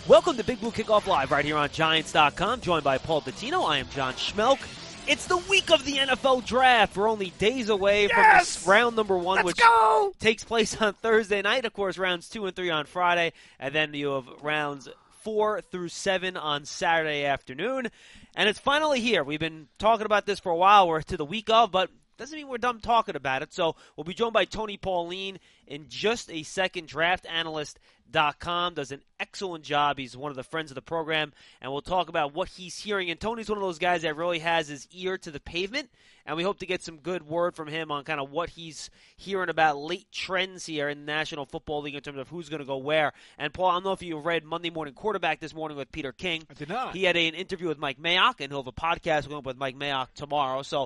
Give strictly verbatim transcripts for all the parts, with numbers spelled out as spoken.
Welcome to Big Blue Kickoff Live right here on Giants dot com, joined by Paul Bettino. I am John Schmelk. It's the week of the N F L Draft. We're only days away yes! from this round number one, Let's which go! takes place on Thursday night. Of course, rounds two and three on Friday, and then you have rounds four through seven on Saturday afternoon. And it's finally here. We've been talking about this for a while. We're to the week of, but doesn't mean we're done talking about it. So we'll be joined by Tony Pauline in just a second. draft analyst dot com does an excellent job. He's one of the friends of the program, and we'll talk about what he's hearing. And Tony's one of those guys that really has his ear to the pavement, and we hope to get some good word from him on kind of what he's hearing about late trends here in the National Football League in terms of who's going to go where. And, Paul, I don't know if you read Monday Morning Quarterback this morning with Peter King. I did not. He had a, an interview with Mike Mayock, and he'll have a podcast going up with Mike Mayock tomorrow. So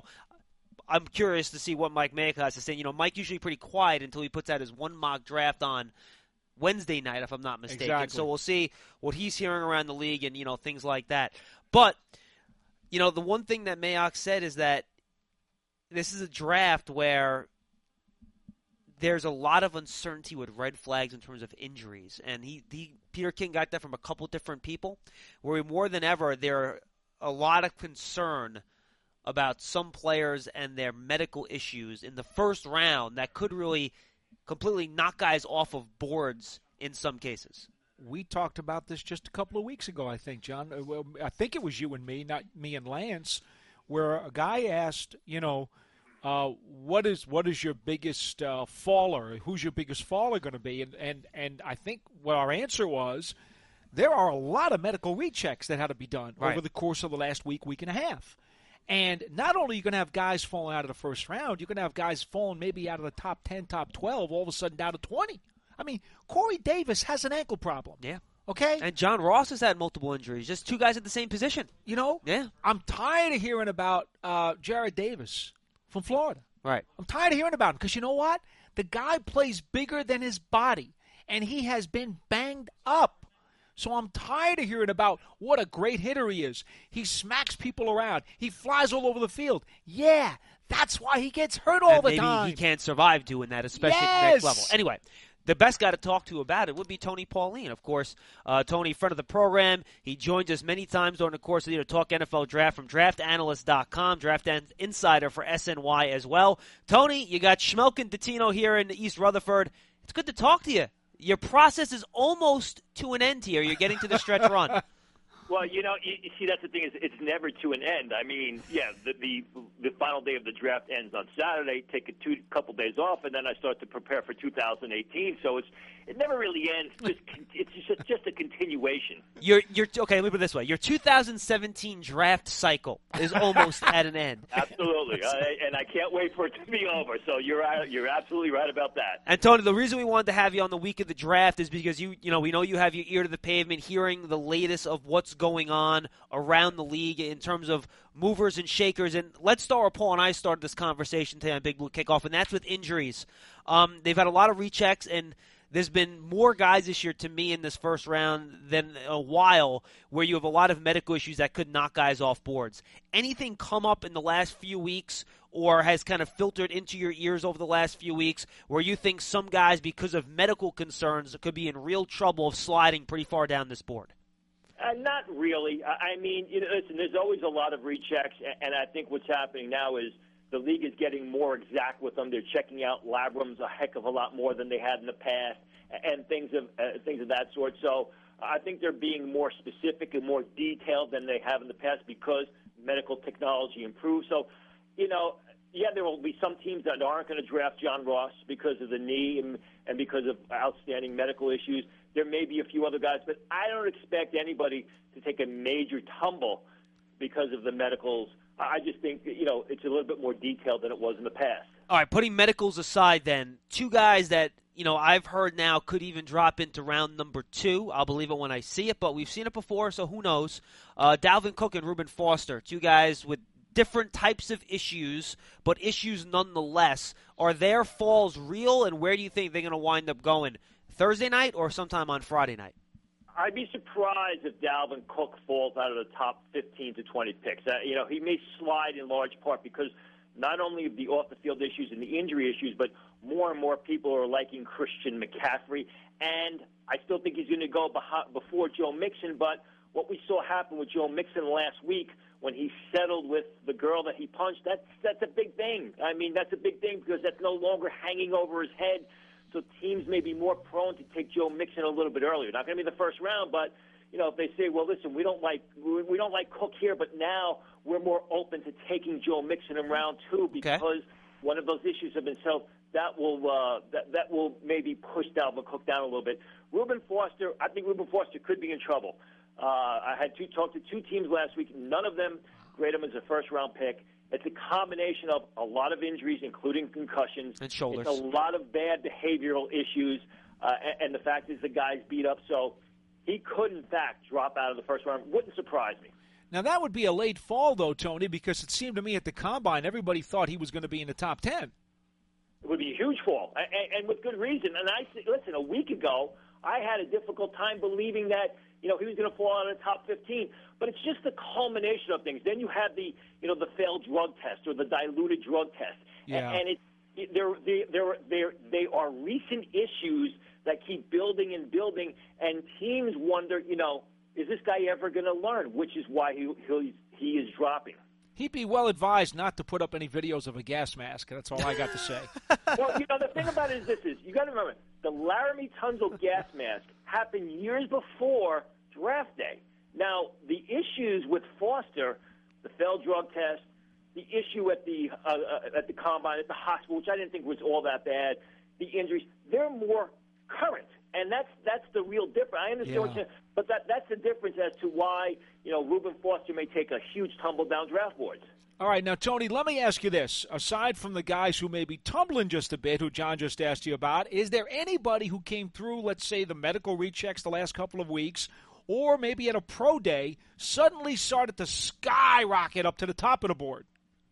I'm curious to see what Mike Mayock has to say. You know, Mike usually pretty quiet until he puts out his one mock draft on Wednesday night, if I'm not mistaken. Exactly. So we'll see what he's hearing around the league and, you know, things like that. But, you know, the one thing that Mayock said is that this is a draft where there's a lot of uncertainty with red flags in terms of injuries. And he, he Peter King got that from a couple different people, where more than ever there are a lot of concern about some players and their medical issues in the first round that could really completely knock guys off of boards in some cases. We talked about this just a couple of weeks ago, I think, John. I think it was you and me, not me and Lance, where a guy asked, you know, uh, what is what is your biggest uh, faller? Who's your biggest faller going to be? And, and, and I think what our answer was, there are a lot of medical rechecks that had to be done right. over the course of the last week, week and a half. And not only are you going to have guys falling out of the first round, you're going to have guys falling maybe out of the top ten, top twelve, all of a sudden down to twenty. I mean, Corey Davis has an ankle problem. Yeah. Okay? And John Ross has had multiple injuries, just two guys at the same position. You know? Yeah. I'm tired of hearing about uh, Jared Davis from Florida. Right. I'm tired of hearing about him because you know what? The guy plays bigger than his body, and he has been banged up. So I'm tired of hearing about what a great hitter he is. He smacks people around. He flies all over the field. Yeah, that's why he gets hurt all and the maybe time. He can't survive doing that, especially yes. at the next level. Anyway, the best guy to talk to about it would be Tony Pauline. Of course, uh, Tony, friend of the program. He joins us many times during the course of the year to talk N F L Draft from draft analyst dot com, Draft Insider for S N Y as well. Tony, you got Schmelk and Bettino here in East Rutherford. It's good to talk to you. Your process is almost to an end here. You're getting to the stretch run. Well, you know, you, you see, that's the thing is it's never to an end. I mean, yeah, the, the the final day of the draft ends on Saturday. Take a two couple days off, and then I start to prepare for two thousand eighteen. So it's it never really ends. Just it's just just a continuation. You're you're okay. Let me put it this way: your two thousand seventeen draft cycle is almost at an end. Absolutely, I, and I can't wait for it to be over. So you're you're absolutely right about that. And Tony, the reason we wanted to have you on the week of the draft is because you you know we know you have your ear to the pavement, hearing the latest of what's going on around the league in terms of movers and shakers. And let's start where Paul and I started this conversation today on Big Blue Kickoff, and that's with injuries. Um, they've had a lot of rechecks, and there's been more guys this year to me in this first round than a while where you have a lot of medical issues that could knock guys off boards. Anything come up in the last few weeks or has kind of filtered into your ears over the last few weeks where you think some guys, because of medical concerns, could be in real trouble of sliding pretty far down this board? Uh, not really. I, I mean, you know, listen, there's always a lot of rechecks, and, and I think what's happening now is the league is getting more exact with them. They're checking out labrums a heck of a lot more than they had in the past, and things of uh, things of that sort. So I think they're being more specific and more detailed than they have in the past because medical technology improves. So, you know, yeah, there will be some teams that aren't going to draft John Ross because of the knee and, and because of outstanding medical issues. There may be a few other guys, but I don't expect anybody to take a major tumble because of the medicals. I just think that, you know, it's a little bit more detailed than it was in the past. All right, putting medicals aside then, two guys that, you know, I've heard now could even drop into round number two. I'll believe it when I see it, but we've seen it before, so who knows. Uh, Dalvin Cook and Reuben Foster, two guys with different types of issues, but issues nonetheless. Are their falls real, and where do you think they're going to wind up going? Thursday night or sometime on Friday night? I'd be surprised if Dalvin Cook falls out of the top fifteen to twenty picks. Uh, you know, he may slide in large part because not only of the off-the-field issues and the injury issues, but more and more people are liking Christian McCaffrey. And I still think he's going to go behind, before Joe Mixon, but what we saw happen with Joe Mixon last week when he settled with the girl that he punched, that's, that's a big thing. I mean, that's a big thing because that's no longer hanging over his head. So teams may be more prone to take Joe Mixon a little bit earlier. Not going to be the first round, but you know, if they say, well, listen, we don't like we don't like Cook here, but now we're more open to taking Joe Mixon in round two because okay. one of those issues have been settled. That will uh, that that will maybe push Dalvin Cook down a little bit. Reuben Foster, I think Reuben Foster could be in trouble. Uh, I had two talked to two teams last week. None of them grade him as a first round pick. It's a combination of a lot of injuries, including concussions, and shoulders. It's a lot of bad behavioral issues, uh, and, and the fact is the guy's beat up. So he could, in fact, drop out of the first round. Wouldn't surprise me. Now, that would be a late fall, though, Tony, because it seemed to me at the Combine everybody thought he was going to be in the top ten. It would be a huge fall, and, and with good reason. And I listen, a week ago, I had a difficult time believing that, you know, he was going to fall out of the top fifteen. But it's just the culmination of things. Then you have the, you know, the failed drug test or the diluted drug test. Yeah. And, and it, it, they're, they, they're, they're, they are recent issues that keep building and building, and teams wonder, you know, is this guy ever going to learn? Which is why he he, he is dropping. He'd be well advised not to put up any videos of a gas mask. That's all I got to say. Well, you know, the thing about it is this is, you got to remember, the Laramie Tunsil gas mask happened years before draft day. Now, the issues with Foster, the failed drug test, the issue at the uh, uh, at the Combine, at the hospital, which I didn't think was all that bad, the injuries, they're more current. And that's that's the real difference. I understand yeah. what you're saying, but that, that's the difference as to why, you know, Reuben Foster may take a huge tumble down draft boards. All right, now, Tony, let me ask you this. Aside from the guys who may be tumbling just a bit, who John just asked you about, is there anybody who came through, let's say, the medical rechecks the last couple of weeks, or maybe at a pro day, suddenly started to skyrocket up to the top of the board?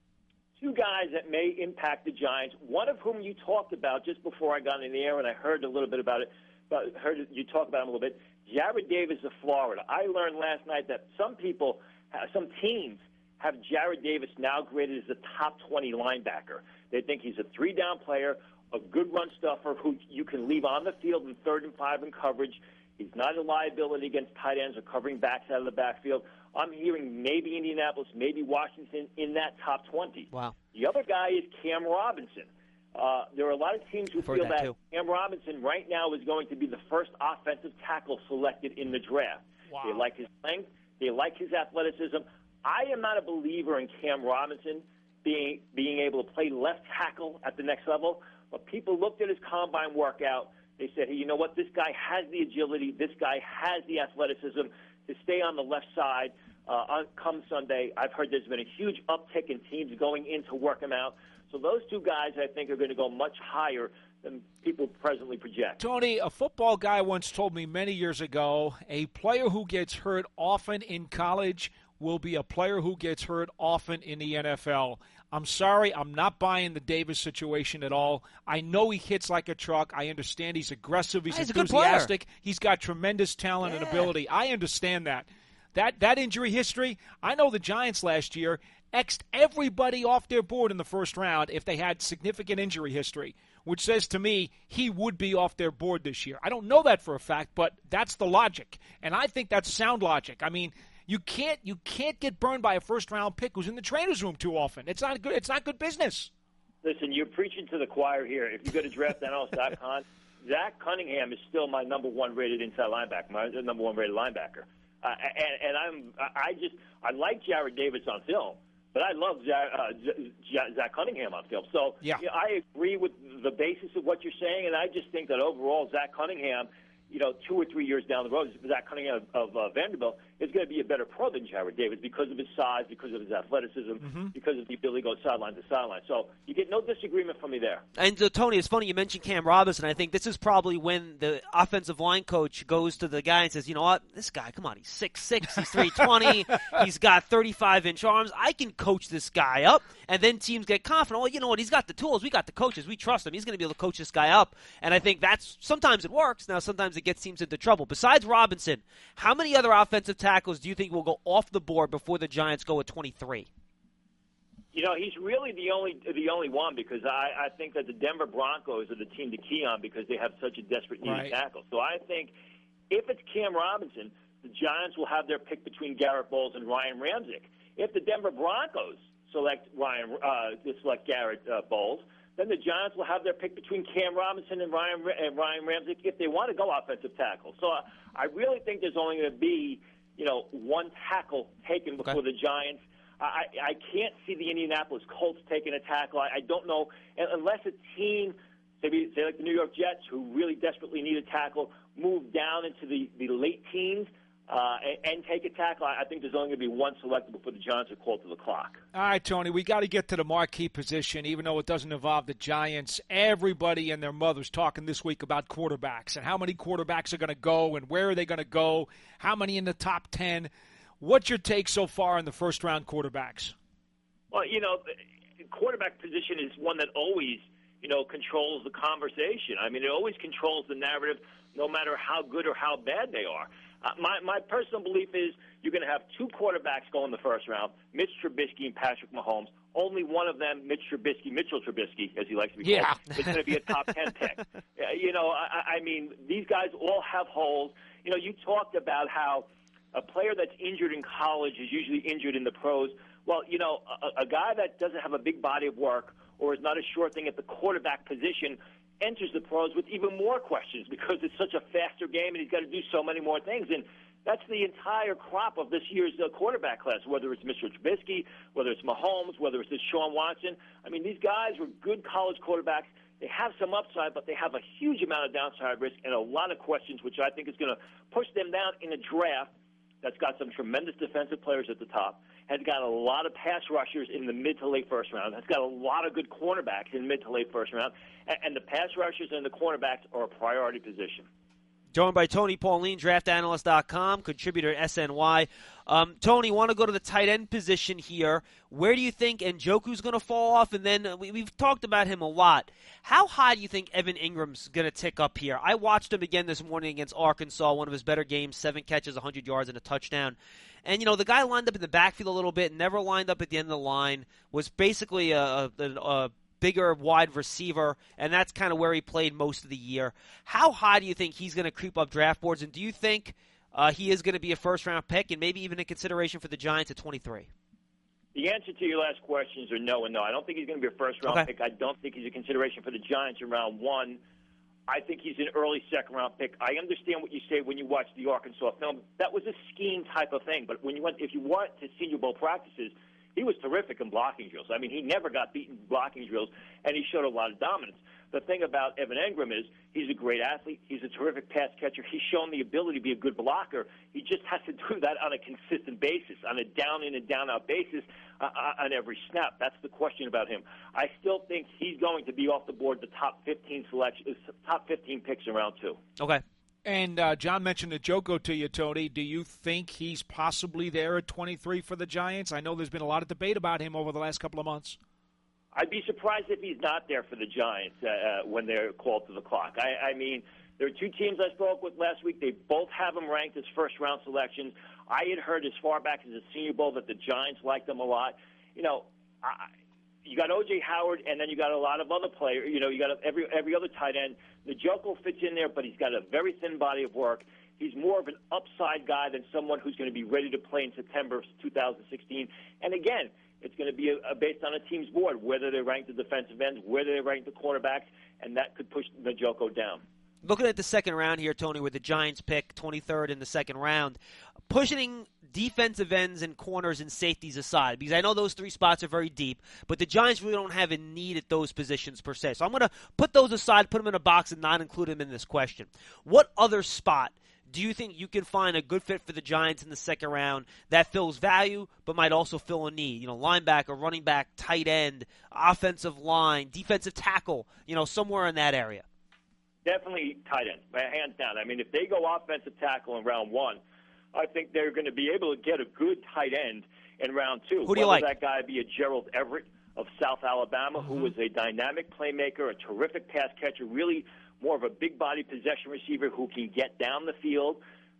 Two guys that may impact the Giants, one of whom you talked about just before I got in the air, and I heard a little bit about it, but heard you talk about him a little bit, Jared Davis of Florida. I learned last night that some people, some teams, have Jared Davis now graded as a top twenty linebacker. They think he's a three-down player, a good run stuffer who you can leave on the field in third and five in coverage. He's not a liability against tight ends or covering backs out of the backfield. I'm hearing maybe Indianapolis, maybe Washington in that top twenty. Wow. The other guy is Cam Robinson. Uh, there are a lot of teams who feel that, that Cam Robinson right now is going to be the first offensive tackle selected in the draft. Wow. They like his length. They like his athleticism. I am not a believer in Cam Robinson being being able to play left tackle at the next level, but people looked at his combine workout. They said, hey, you know what? This guy has the agility. This guy has the athleticism to stay on the left side uh, on come Sunday. I've heard there's been a huge uptick in teams going in to work him out. So those two guys, I think, are going to go much higher than people presently project. Tony, a football guy once told me many years ago, a player who gets hurt often in college will be a player who gets hurt often in the N F L. I'm sorry, I'm not buying the Davis situation at all. I know he hits like a truck. I understand he's aggressive. He's, he's enthusiastic. He's got tremendous talent yeah. and ability. I understand that. That that injury history, I know the Giants last year X'd everybody off their board in the first round if they had significant injury history, which says to me he would be off their board this year. I don't know that for a fact, but that's the logic, and I think that's sound logic. I mean, you can't you can't get burned by a first-round pick who's in the trainer's room too often. It's not good. It's not good business. Listen, you're preaching to the choir here. If you go to draft analyst dot com, Zach Cunningham is still my number one rated inside linebacker, my number one rated linebacker. Uh, and, and I'm I just I like Jared Davis on film. But I love Zach, uh, Zach Cunningham on film. So yeah. you know, I agree with the basis of what you're saying, and I just think that overall Zach Cunningham, you know, two or three years down the road, Zach Cunningham of, of uh, Vanderbilt is going to be a better pro than Jared Davis because of his size, because of his athleticism, mm-hmm. because of the ability to go sideline to sideline. So you get no disagreement from me there. And uh, Tony, it's funny you mentioned Cam Robinson. I think this is probably when the offensive line coach goes to the guy and says, you know what, this guy, come on, he's six six, he's three twenty, he's got thirty-five inch arms. I can coach this guy up. And then teams get confident. Well, you know what, he's got the tools. We got the coaches. We trust him. He's going to be able to coach this guy up. And I think that's sometimes it works. Now, sometimes it gets teams into trouble. Besides Robinson, how many other offensive tackles do you think will go off the board before the Giants go at twenty-three? You know, he's really the only the only one because I, I think that the Denver Broncos are the team to key on because they have such a desperate need Right. to tackle. So I think if it's Cam Robinson, the Giants will have their pick between Garrett Bowles and Ryan Ramczyk. If the Denver Broncos select Ryan uh, select Garrett uh, Bowles, then the Giants will have their pick between Cam Robinson and Ryan and Ryan Ramczyk if they want to go offensive tackle. So uh, I really think there's only going to be, you know, one tackle taken before Okay. the Giants. I, I can't see the Indianapolis Colts taking a tackle. I, I don't know, unless a team, maybe say like the New York Jets, who really desperately need a tackle, move down into the, the late teens uh, and, and take a tackle. I think there's only going to be one selected before the Giants are called to the clock. All right, Tony, we got to get to the marquee position, even though it doesn't involve the Giants. Everybody and their mother's talking this week about quarterbacks and how many quarterbacks are going to go and where are they going to go, how many in the top ten. What's your take so far on the first-round quarterbacks? Well, you know, the quarterback position is one that always, you know, controls the conversation. I mean, it always controls the narrative, no matter how good or how bad they are. Uh, my, my personal belief is you're going to have two quarterbacks go in the first round, Mitch Trubisky and Patrick Mahomes. Only one of them, Mitch Trubisky, Mitchell Trubisky, as he likes to be called, Yeah. is going to be a top ten pick. Uh, you know, I, I mean, these guys all have holes. You know, you talked about how a player that's injured in college is usually injured in the pros. Well, you know, a, a guy that doesn't have a big body of work or is not a sure thing at the quarterback position enters the pros with even more questions because it's such a faster game and he's got to do so many more things. And that's the entire crop of this year's uh, quarterback class, whether it's Mister Trubisky, whether it's Mahomes, whether it's Deshaun Watson. I mean, these guys were good college quarterbacks. They have some upside, but they have a huge amount of downside risk and a lot of questions, which I think is going to push them down in a draft that's got some tremendous defensive players at the top, has got a lot of pass rushers in the mid to late first round, has got a lot of good cornerbacks in mid to late first round, and, and the pass rushers and the cornerbacks are a priority position. Joined by Tony Pauline, draft analyst dot com, contributor S N Y. Um, Tony, want to go to the tight end position here. Where do you think Njoku's going to fall off? And then uh, we, we've talked about him a lot. How high do you think Evan Ingram's going to tick up here? I watched him again this morning against Arkansas, one of his better games, seven catches, one hundred yards, and a touchdown. And, you know, the guy lined up in the backfield a little bit, never lined up at the end of the line, was basically a, a, a bigger wide receiver, and that's kind of where he played most of the year. How high do you think he's going to creep up draft boards, and do you think uh, he is going to be a first-round pick and maybe even a consideration for the Giants at twenty-three? The answer to your last questions are no and no. I don't think he's going to be a first-round Okay. pick. I don't think he's a consideration for the Giants in round one. I think he's an early second-round pick. I understand what you say when you watch the Arkansas film. That was a scheme type of thing, but when you went, if you went to Senior Bowl practices, he was terrific in blocking drills. I mean, he never got beaten in blocking drills, and he showed a lot of dominance. The thing about Evan Ingram is he's a great athlete. He's a terrific pass catcher. He's shown the ability to be a good blocker. He just has to do that on a consistent basis, on a down-in and down-out basis uh, on every snap. That's the question about him. I still think he's going to be off the board the top fifteen selection, top fifteen picks in round two. Okay. And uh, John mentioned Njoku to you, Tony. Do you think he's possibly there at twenty-three for the Giants? I know there's been a lot of debate about him over the last couple of months. I'd be surprised if he's not there for the Giants uh, uh, when they're called to the clock. I, I mean, there are two teams I spoke with last week. They both have him ranked as first-round selections. I had heard as far back as the Senior Bowl that the Giants liked him a lot. You know, I, you got O J Howard, and then you got a lot of other players. You know, you got every every other tight end. Njoku fits in there, but he's got a very thin body of work. He's more of an upside guy than someone who's going to be ready to play in September of two thousand sixteen. And again, it's going to be a, a based on a team's board, whether they rank the defensive ends, whether they rank the cornerbacks, and that could push Njoku down. Looking at the second round here, Tony, with the Giants pick twenty-third in the second round, pushing defensive ends and corners and safeties aside, because I know those three spots are very deep, but the Giants really don't have a need at those positions per se. So I'm going to put those aside, put them in a box, and not include them in this question. What other spot do you think you can find a good fit for the Giants in the second round that fills value but might also fill a need? You know, linebacker, running back, tight end, offensive line, defensive tackle, you know, somewhere in that area. Definitely tight end, hands down. I mean, if they go offensive tackle in round one, I think they're going to be able to get a good tight end in round two. Who do you Whether like? that guy be a Gerald Everett of South Alabama, Mm-hmm. who was a dynamic playmaker, a terrific pass catcher, really more of a big-body possession receiver who can get down the field.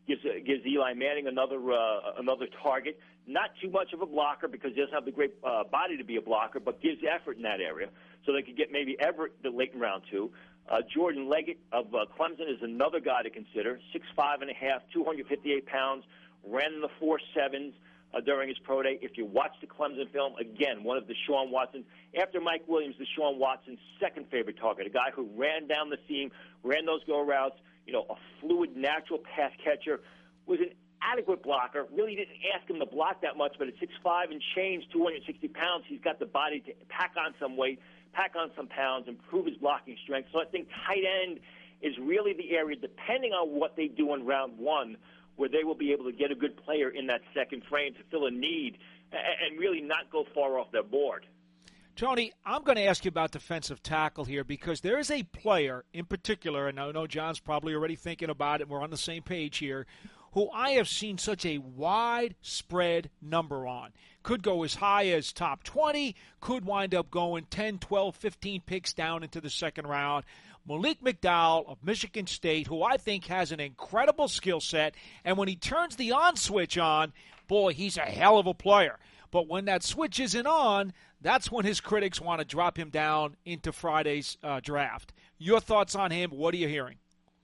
gives uh, gives Eli Manning another uh, another target. Not too much of a blocker because he doesn't have the great uh, body to be a blocker, but gives effort in that area. So they could get maybe Everett the late in round two. Uh, Jordan Leggett of uh, Clemson is another guy to consider. six five and a half, two hundred fifty-eight pounds, ran in the four sevens uh, during his pro day. If you watch the Clemson film, again, one of Deshaun Watson, after Mike Williams, Deshaun Watson's second favorite target, a guy who ran down the seam, ran those go routes, you know, a fluid, natural pass catcher, was an adequate blocker. Really didn't ask him to block that much, but at six five and change, two hundred sixty pounds, he's got the body to pack on some weight, pack on some pounds, improve his blocking strength. So I think tight end is really the area, depending on what they do in round one, where they will be able to get a good player in that second frame to fill a need and really not go far off their board. Tony, I'm going to ask you about defensive tackle here because there is a player in particular, and I know John's probably already thinking about it, and we're on the same page here, who I have seen such a widespread number on. Could go as high as top twenty, could wind up going ten, twelve, fifteen picks down into the second round. Malik McDowell of Michigan State, who I think has an incredible skill set, and when he turns the on switch on, boy, he's a hell of a player. But when that switch isn't on, that's when his critics want to drop him down into Friday's uh, draft. Your thoughts on him? What are you hearing?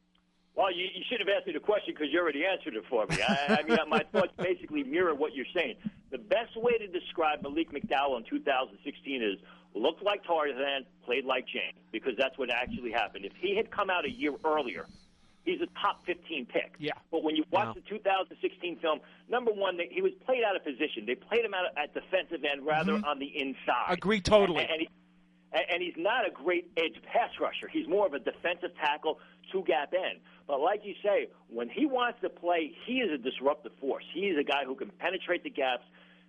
Well, you, you should have asked me the question because you already answered it for me. I, I mean, my thoughts basically mirror what you're saying. The best way to describe Malik McDowell in two thousand sixteen is looked like Tarzan, played like Jane, because that's what actually happened. If he had come out a year earlier, he's a top fifteen pick. Yeah. But when you watch Wow. the two thousand sixteen film, number one, they, he was played out of position. They played him out at defensive end rather Mm-hmm. on the inside. Agree totally. And, and, he, and he's not a great edge pass rusher. He's more of a defensive tackle, two-gap end. But like you say, when he wants to play, he is a disruptive force. He is a guy who can penetrate the gaps,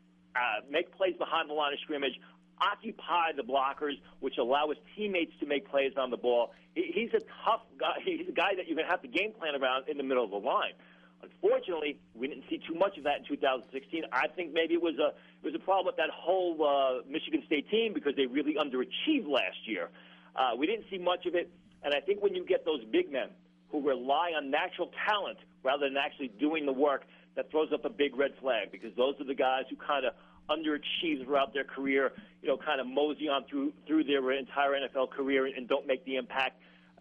uh, make plays behind the line of scrimmage, occupy the blockers, which allow his teammates to make plays on the ball. He's a tough guy. He's a guy that you're going to have to game plan around in the middle of the line. Unfortunately, we didn't see too much of that in two thousand sixteen. I think maybe it was a it was a problem with that whole uh, Michigan State team because they really underachieved last year. Uh, we didn't see much of it, and I think when you get those big men who rely on natural talent rather than actually doing the work, that throws up a big red flag because those are the guys who kind of underachieve throughout their career, you know, kind of mosey on through through their entire N F L career and don't make the impact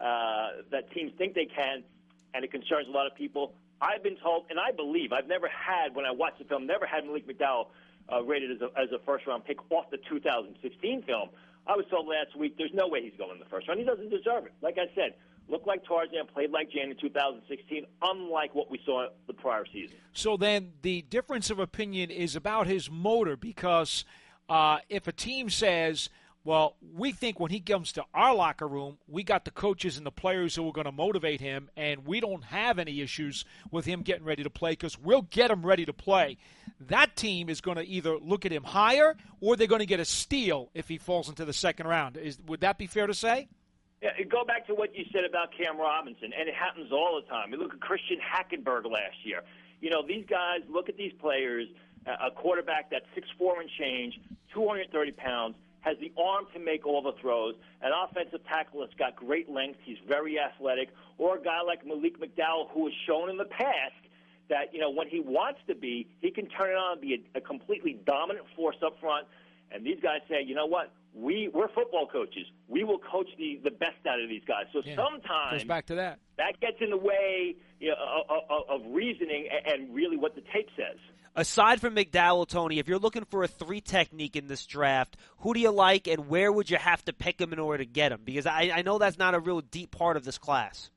uh, that teams think they can, and it concerns a lot of people. I've been told, and I believe, I've never had, when I watched the film, never had Malik McDowell uh, rated as a, as a first-round pick off the two thousand sixteen film. I was told last week there's no way he's going in the first round. He doesn't deserve it. Like I said, looked like Tarzan, played like Jane in two thousand sixteen, unlike what we saw the prior season. So then the difference of opinion is about his motor because uh, if a team says, well, we think when he comes to our locker room, we got the coaches and the players who are going to motivate him, and we don't have any issues with him getting ready to play because we'll get him ready to play. That team is going to either look at him higher or they're going to get a steal if he falls into the second round. Is, would that be fair to say? Yeah, go back to what you said about Cam Robinson, and it happens all the time. You look at Christian Hackenberg last year. You know, these guys, look at these players, a quarterback that's six foot four and change, two hundred thirty pounds, has the arm to make all the throws, an offensive tackle that's got great length, he's very athletic, or a guy like Malik McDowell who has shown in the past that, you know, when he wants to be, he can turn it on and be a, a completely dominant force up front. And these guys say, you know what, we, we're football coaches. We will coach the, the best out of these guys. So Yeah, sometimes goes back to that. that gets in the way, you know, of, of, of reasoning and really what the tape says. Aside from McDowell, Tony, if you're looking for a three technique in this draft, who do you like and where would you have to pick him in order to get him? Because I, I know that's not a real deep part of this class.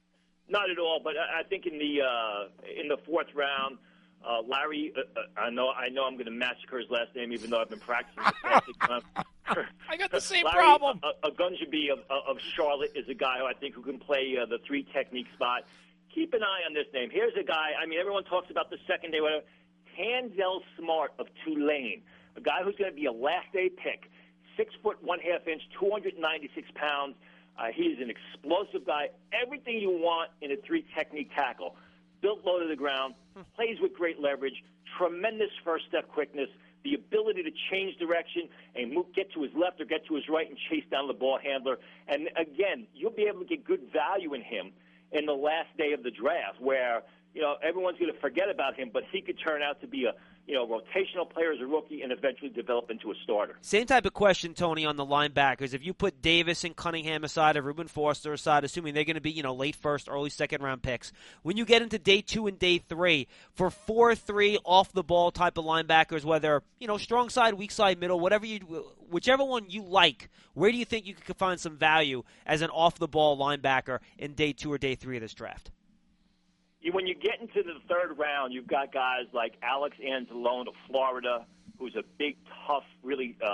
Not at all, but I think in the uh, in the fourth round, uh, Larry. Uh, I know I know I'm going to massacre his last name, even though I've been practicing the past six months. I got the same Larry, problem. A, a Gunjabi of, of Charlotte is a guy who I think who can play uh, the three technique spot. Keep an eye on this name. Here's a guy. I mean, everyone talks about the second day, whatever. Tanzel Smart of Tulane, a guy who's going to be a last day pick, six foot one half inch, two hundred ninety-six pounds. Uh, he's an explosive guy. Everything you want in a three technique tackle. Built low to the ground, plays with great leverage, tremendous first step quickness, the ability to change direction and move, get to his left or get to his right and chase down the ball handler. And again, you'll be able to get good value in him in the last day of the draft, where you know, everyone's going to forget about him, but he could turn out to be a, you know, rotational player as a rookie and eventually develop into a starter. Same type of question, Tony, on the linebackers. If you put Davis and Cunningham aside, or Reuben Foster aside, assuming they're going to be, you know, late first, early second round picks, when you get into day two and day three, for four three off the ball type of linebackers, whether, you know, strong side, weak side, middle, whatever you, whichever one you like, where do you think you could find some value as an off the ball linebacker in day two or day three of this draft? When you get into the third round, you've got guys like Alex Anzalone of Florida, who's a big, tough, really, uh,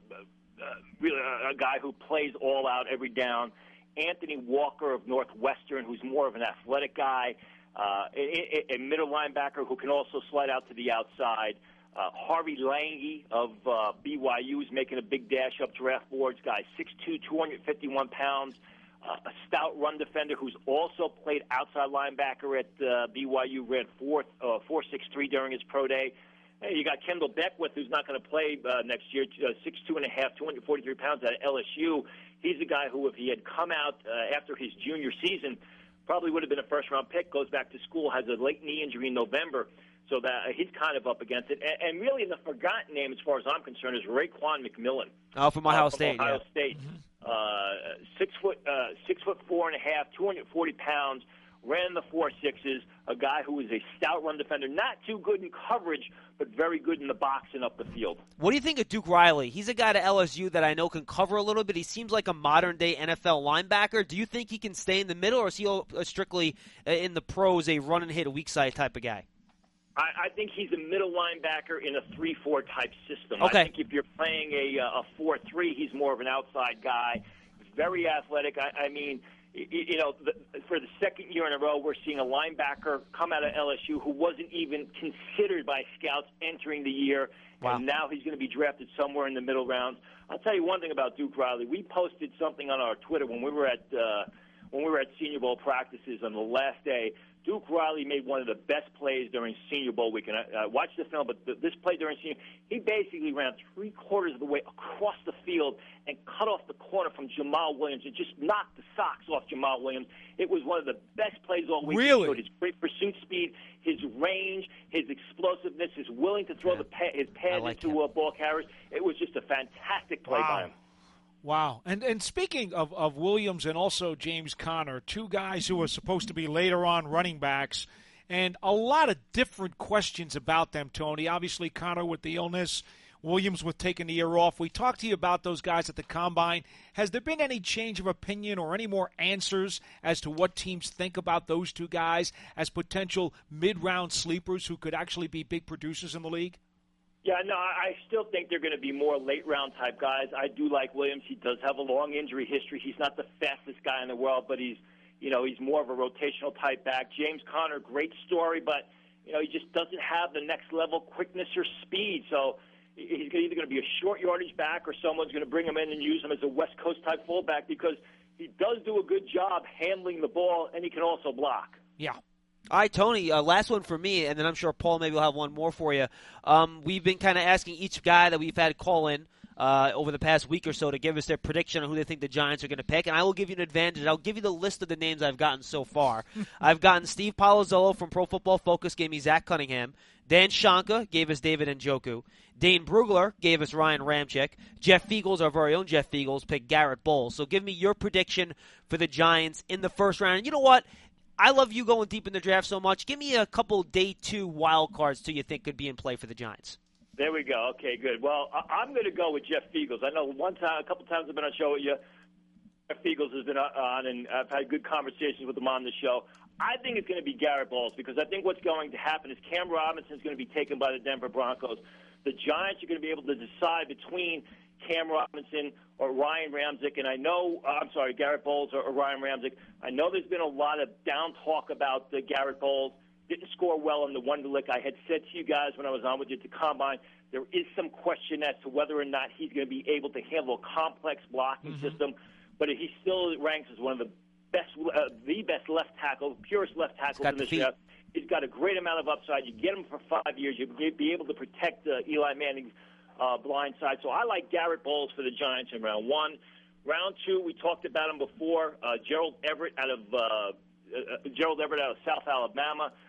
uh, really uh, a guy who plays all out every down. Anthony Walker of Northwestern, who's more of an athletic guy, uh, a, a middle linebacker who can also slide out to the outside. Uh, Harvey Lange of uh, B Y U is making a big dash up draft boards. Guy six two, two hundred fifty-one pounds. Uh, a stout run defender who's also played outside linebacker at uh, B Y U, ran four uh, four six three during his pro day. Hey, you got Kendall Beckwith, who's not going to play uh, next year, uh, six two and a half, two hundred forty-three pounds at L S U. He's a guy who, if he had come out uh, after his junior season, probably would have been a first-round pick. Goes back to school, has a late knee injury in November, so that uh, he's kind of up against it. And, and really, the forgotten name, as far as I'm concerned, is Raekwon McMillan. Oh, from Ohio uh, from State. Ohio yeah. State. Mm-hmm. Uh, six foot, uh, six foot four and a half, two hundred forty pounds, ran the four sixes. A guy who is a stout run defender, not too good in coverage, but very good in the box and up the field. What do you think of Duke Riley? He's a guy to L S U that I know can cover a little bit. He seems like a modern day N F L linebacker. Do you think he can stay in the middle, or is he strictly in the pros a run and hit weak side type of guy? I, I think he's a middle linebacker in a three four type system. Okay. I think if you're playing a a four three, he's more of an outside guy. Very athletic. I, I mean, you, you know, the, for the second year in a row, we're seeing a linebacker come out of L S U who wasn't even considered by scouts entering the year, wow. and now he's going to be drafted somewhere in the middle rounds. I'll tell you one thing about Duke Riley. We posted something on our Twitter when we were at uh, when we were at Senior Bowl practices on the last day. Duke Riley made one of the best plays during Senior Bowl week. And I, I watched the film, but the, this play during Senior, he basically ran three quarters of the way across the field and cut off the corner from Jamal Williams and just knocked the socks off Jamal Williams. It was one of the best plays all week. Really? He showed his great pursuit speed, his range, his explosiveness, his willing to throw yeah. the pa- his pads like into uh, ball carriers. It was just a fantastic play wow. by him. Wow. And and speaking of, of Williams and also James Conner, two guys who are supposed to be later on running backs, and a lot of different questions about them, Tony. Obviously, Conner with the illness, Williams with taking the year off. We talked to you about those guys at the Combine. Has there been any change of opinion or any more answers as to what teams think about those two guys as potential mid-round sleepers who could actually be big producers in the league? Yeah, no, I still think they're going to be more late-round type guys. I do like Williams. He does have a long injury history. He's not the fastest guy in the world, but he's, you know, he's more of a rotational type back. James Conner, great story, but, you know, he just doesn't have the next-level quickness or speed. So he's either going to be a short yardage back or someone's going to bring him in and use him as a West Coast-type fullback because he does do a good job handling the ball, and he can also block. Yeah. All right, Tony, uh, last one for me, and then I'm sure Paul maybe will have one more for you. Um, we've been kind of asking each guy that we've had call in uh, over the past week or so to give us their prediction on who they think the Giants are going to pick, and I will give you an advantage. I'll give you the list of the names I've gotten so far. I've gotten Steve Palazzolo from Pro Football Focus gave me Zach Cunningham. Dan Shanka gave us David Njoku. Dane Brugler gave us Ryan Ramczyk. Jeff Fiegels, our very own Jeff Fiegels, picked Garrett Bowles. So give me your prediction for the Giants in the first round. And you know what? I love you going deep in the draft so much. Give me a couple day two wild cards too you think could be in play for the Giants. There we go. Okay, good. Well, I'm going to go with Jeff Fiegels. I know one time, a couple times I've been on a show with you. Jeff Fiegels has been on, and I've had good conversations with him on the show. I think it's going to be Garrett Bowles because I think what's going to happen is Cam Robinson is going to be taken by the Denver Broncos. The Giants are going to be able to decide between Cam Robinson or Ryan Ramczyk, and I know, uh, I'm sorry, Garrett Bowles or, or Ryan Ramczyk. I know there's been a lot of down talk about uh, Garrett Bowles. Didn't score well in the Wonderlic. I had said to you guys when I was on with you at the Combine, there is some question as to whether or not he's going to be able to handle a complex blocking mm-hmm. system, but he still ranks as one of the best, uh, the best left tackle, purest left tackle in this draft. He's got a great amount of upside. You get him for five years, you'll be able to protect uh, Eli Manning's Uh, blind side. So I like Garrett Bowles for the Giants in round one. Round two, we talked about him before. Uh, Gerald Everett out of uh, uh, Gerald Everett out of South Alabama.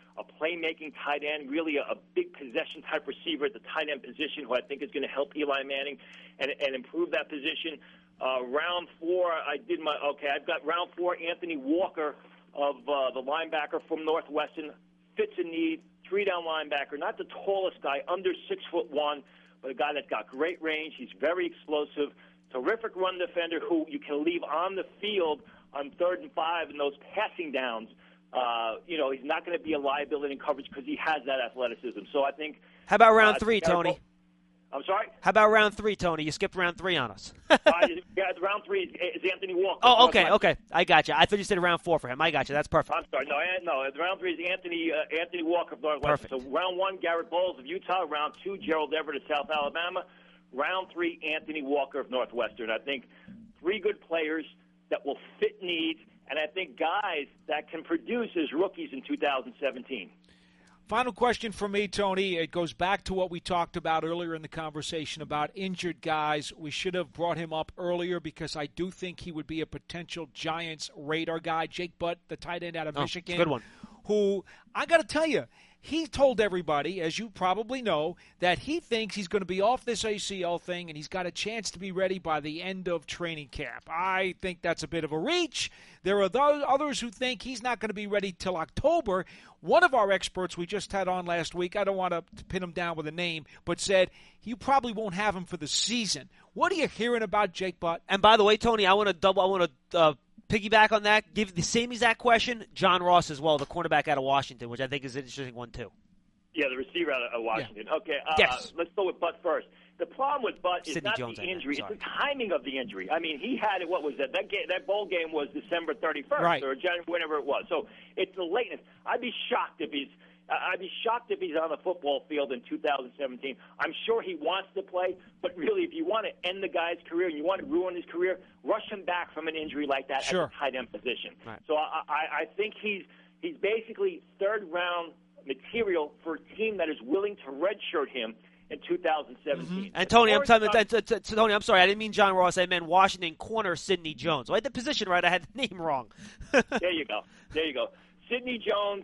a playmaking tight end, really a, a big possession type receiver at the tight end position, who I think is going to help Eli Manning and, and improve that position. Uh, round four, I did my okay. I've got round four, Anthony Walker of uh, the linebacker from Northwestern, fits a need, three down linebacker, not the tallest guy, under six foot one, but a guy that's got great range. He's very explosive, terrific run defender who you can leave on the field on third and five in those passing downs. Uh, you know, he's not going to be a liability in coverage because he has that athleticism. So I think. How about round uh, three, Tony? I'm sorry? How about round three, Tony? You skipped round three on us. uh, yeah, round three is, is Anthony Walker. Oh, okay, okay. I got you. I thought you said round four for him. I got you. That's perfect. I'm sorry. No, no. Round three is Anthony uh, Anthony Walker of Northwestern. Perfect. So round one, Garrett Bowles of Utah. Round two, Gerald Everett of South Alabama. Round three, Anthony Walker of Northwestern. I think three good players that will fit needs, and I think guys that can produce as rookies in two thousand seventeen. Final question for me, Tony. It goes back to what we talked about earlier in the conversation about injured guys. We should have brought him up earlier because I do think he would be a potential Giants radar guy. Jake Butt, the tight end out of oh, Michigan. Good one. Who, I got to tell you, he told everybody, as you probably know, that he thinks he's going to be off this A C L thing and he's got a chance to be ready by the end of training camp. I think that's a bit of a reach. There are those others who think he's not going to be ready till October. One of our experts we just had on last week, I don't want to pin him down with a name, but said you probably won't have him for the season. What are you hearing about Jake Butt? And by the way, Tony, I want to double. I want to uh, piggyback on that. Give the same exact question, John Ross as well, the cornerback out of Washington, which I think is an interesting one too. Yeah, the receiver out of Washington. Yeah. Okay, uh, yes. Let's go with Butt first. The problem with Butt is Sidney not Jones, the injury; it's Sorry. the timing of the injury. I mean, he had it. What was that? That game, that bowl game was December thirty-first right. or January, whenever it was. So it's the lateness. I'd be shocked if he's. I'd be shocked if he's on the football field in two thousand seventeen. I'm sure he wants to play, but really, if you want to end the guy's career and you want to ruin his career, rush him back from an injury like that sure. at the tight end position. Right. So I, I, I think he's he's basically third round material for a team that is willing to redshirt him in two thousand seventeen. Mm-hmm. And Tony, I'm telling you, Tony, I'm sorry, I didn't mean John Ross. I meant Washington corner Sidney Jones. So I had the position right. I had the name wrong. There you go. There you go. Sidney Jones,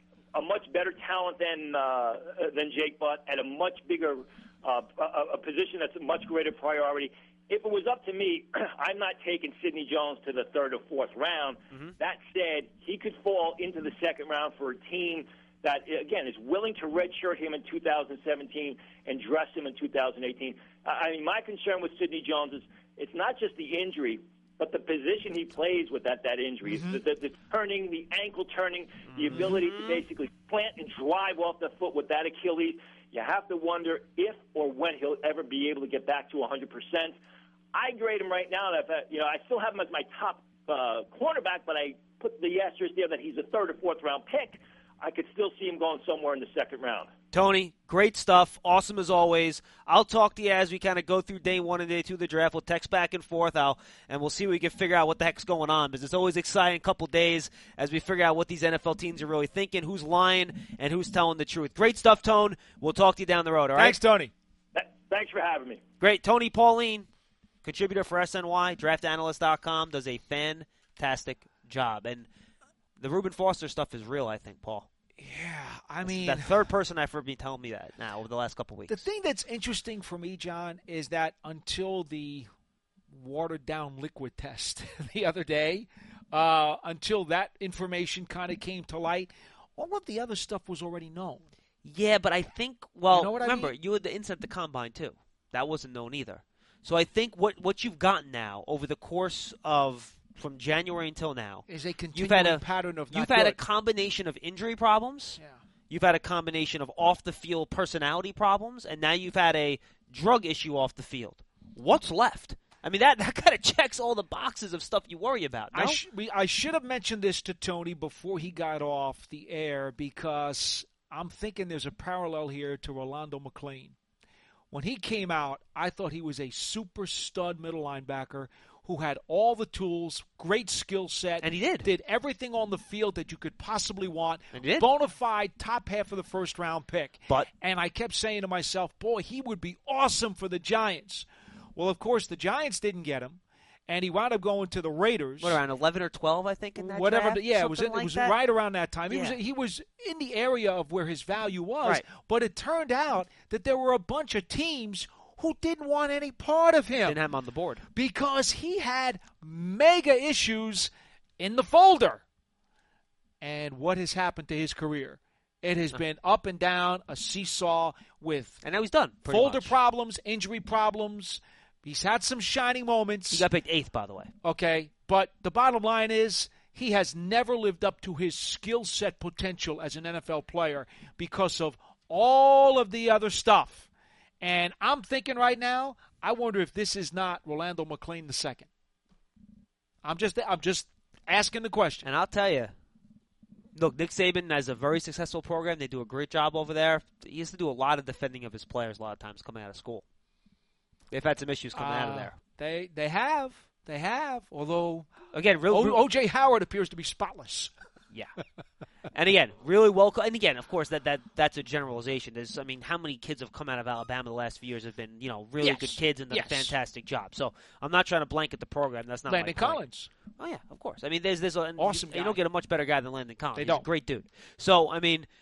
a much better talent than uh, than Jake Butt, at a much bigger uh, a, a position that's a much greater priority. If it was up to me, I'm not taking Sidney Jones to the third or fourth round. Mm-hmm. That said, he could fall into the second round for a team that, again, is willing to redshirt him in two thousand seventeen and dress him in two thousand eighteen. I mean, my concern with Sidney Jones is it's not just the injury, but the position he plays with that, that injury. Mm-hmm. The, the, the turning, the ankle turning, the mm-hmm. ability to basically plant and drive off the foot with that Achilles. You have to wonder if or when he'll ever be able to get back to one hundred percent. I grade him right now. That you know, I still have him as my top uh, cornerback, but I put the asterisk there that he's a third or fourth round pick. I could still see him going somewhere in the second round. Tony, great stuff. Awesome as always. I'll talk to you as we kind of go through day one and day two of the draft. We'll text back and forth, I'll, and we'll see if we can figure out what the heck's going on, because it's always exciting couple days as we figure out what these N F L teams are really thinking, who's lying, and who's telling the truth. Great stuff, Tone. We'll talk to you down the road, all right? Thanks, Tony. Thanks for having me. Great. Tony Pauline, contributor for S N Y, draft analyst dot com, does a fantastic job. And the Reuben Foster stuff is real, I think, Paul. Yeah, I mean, that third person I've heard be telling me that now over the last couple of weeks. The thing that's interesting for me, John, is that until the watered-down liquid test the other day, uh, until that information kind of came to light, all of the other stuff was already known. Yeah, but I think, well, you know what remember, I mean? you had the incident at the Combine, too. That wasn't known either. So I think what, what you've gotten now over the course of from January until now is a continuing you've had a, pattern of not You've had good. a combination of injury problems. Yeah. You've had a combination of off-the-field personality problems, and now you've had a drug issue off the field. What's left? I mean, that, that kind of checks all the boxes of stuff you worry about, no? I, sh- we, I should have mentioned this to Tony before he got off the air, because I'm thinking there's a parallel here to Rolando McClain. When he came out, I thought he was a super stud middle linebacker who had all the tools, great skill set. And he did. Did everything on the field that you could possibly want. And he did. Bona fide top half of the first round pick. But And I kept saying to myself, boy, he would be awesome for the Giants. Well, of course, the Giants didn't get him. and he wound up going to the Raiders. What, around eleven or twelve, I think, in that Whatever. draft? Yeah, it was Something it like was that? right around that time. He Yeah. was he was in the area of where his value was, Right. but it turned out that there were a bunch of teams who didn't want any part of him Didn't have him on the board. because he had mega issues in the folder. And what has happened to his career? It has been up and down, a seesaw with And now he's done, pretty folder much. problems, injury problems. He's had some shining moments. He got picked eighth, by the way. Okay, but the bottom line is he has never lived up to his skill set potential as an N F L player because of all of the other stuff. And I'm thinking right now, I wonder if this is not Rolando McClain the second. I'm just I'm just asking the question. And I'll tell you, look, Nick Saban has a very successful program. They do a great job over there. He used to do a lot of defending of his players a lot of times coming out of school. They've had some issues coming Uh, out of there. They they have. They have. Although Again, real, O J Howard appears to be spotless. yeah. And again, really well. And again, of course, that, that that's a generalization. There's, I mean, how many kids have come out of Alabama the last few years have been, you know, really Yes. good kids and done Yes. a fantastic job. So I'm not trying to blanket the program. That's not Landon my point. Collins. Oh yeah, of course. I mean, there's this and Awesome You, you guy. don't get a much better guy than Landon Collins. They He's don't. a great dude. So I mean,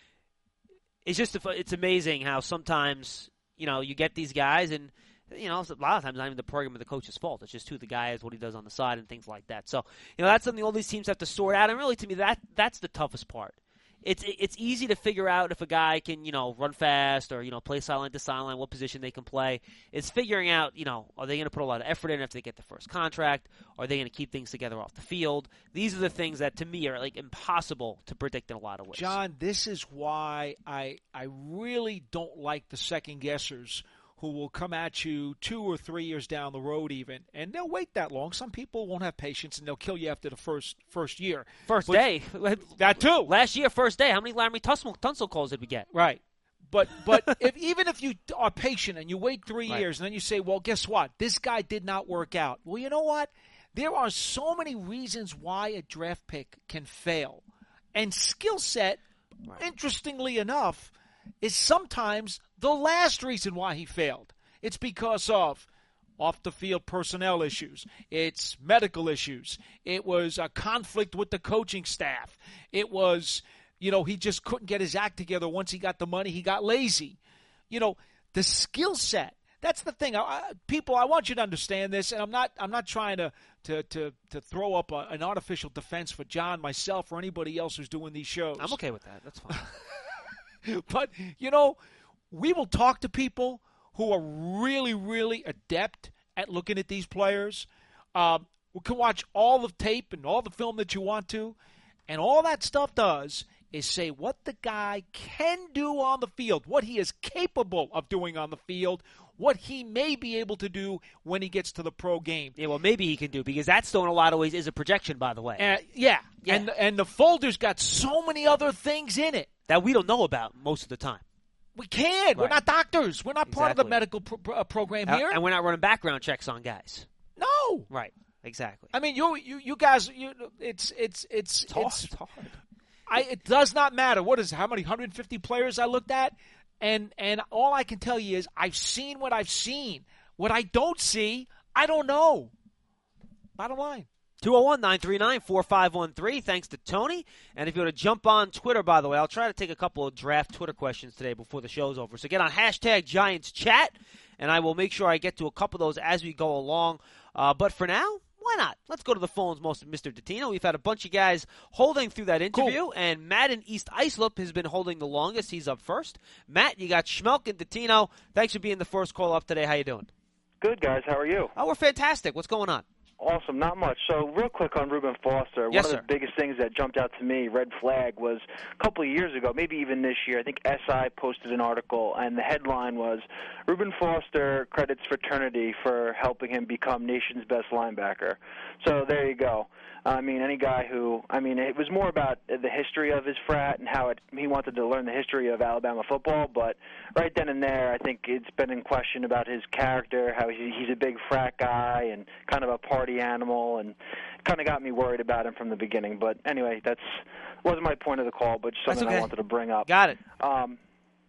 it's just a, it's amazing how sometimes you know you get these guys and. You know, a lot of times not even the program or the coach's fault. It's just who the guy is, what he does on the side, and things like that. So, you know, that's something all these teams have to sort out. And really, to me, that that's the toughest part. It's it's easy to figure out if a guy can, you know, run fast or, you know, play sideline to sideline, what position they can play. It's figuring out, you know, are they going to put a lot of effort in after they get the first contract? Are they going to keep things together off the field? These are the things that, to me, are, like, impossible to predict in a lot of ways. John, this is why I I really don't like the second guessers who will come at you two or three years down the road even, and they'll wait that long. Some people won't have patience, and they'll kill you after the first first year. First But- day. That too. Last year, first day, how many Laramie Tunsil, Tunsil calls did we get? Right. But but if even if you are patient and you wait three Right. years and then you say, well, guess what? This guy did not work out. Well, you know what? There are so many reasons why a draft pick can fail. And skill set, Right. interestingly enough, is sometimes the last reason why he failed. It's because of off-the-field personnel issues. It's medical issues. It was a conflict with the coaching staff. It was, you know, he just couldn't get his act together. Once he got the money, he got lazy. You know, the skill set. That's the thing. I, I, people, I want you to understand this, and I'm not. I'm not trying to to to, to throw up a, an artificial defense for John, myself, or anybody else who's doing these shows. I'm okay with that. That's fine. But, you know, we will talk to people who are really, really adept at looking at these players. Um, we can watch all the tape and all the film that you want to, and all that stuff does is say what the guy can do on the field, what he is capable of doing on the field, what he may be able to do when he gets to the pro game. Yeah, well, maybe he can do, because that still in a lot of ways is a projection, by the way, Uh, yeah, Yeah. and and the folder's got so many other things in it. that we don't know about most of the time. We can't. We're Right. not doctors. We're not part of the Exactly. medical pro- pro- uh, program And- here. And we're not running background checks on guys. No. Right. Exactly. I mean, you you you guys. You, it's it's it's It's hard. it's. It's hard. I, it does not matter. What is how many one hundred fifty players I looked at, and and all I can tell you is I've seen what I've seen. What I don't see, I don't know. Bottom line. two oh one, nine three nine, four five one three. Thanks to Tony. And if you want to jump on Twitter, by the way, I'll try to take a couple of draft Twitter questions today before the show's over. So get on hashtag Giants Chat, and I will make sure I get to a couple of those as we go along. Uh, but for now, why not? Let's go to the phones, most of Mister Dottino. We've had a bunch of guys holding through that interview, Cool. and Matt in East Islip has been holding the longest. He's up first. Matt, you got Schmelk and Dottino. Thanks for being the first call up today. How you doing? Good, guys. How are you? Oh, we're fantastic. What's going on? Awesome. Not much. So real quick on Reuben Foster, Yes, one sir. of the biggest things that jumped out to me, red flag, was a couple of years ago, maybe even this year, I think S I posted an article, and the headline was, Reuben Foster credits fraternity for helping him become nation's best linebacker. So there you go. I mean, any guy who, I mean, it was more about the history of his frat and how it, he wanted to learn the history of Alabama football, but right then and there, I think it's been in question about his character, how he, he's a big frat guy and kind of a party animal, and kind of got me worried about him from the beginning. But anyway, that's wasn't my point of the call, but just That's something okay. I wanted to bring up. Got it. Um,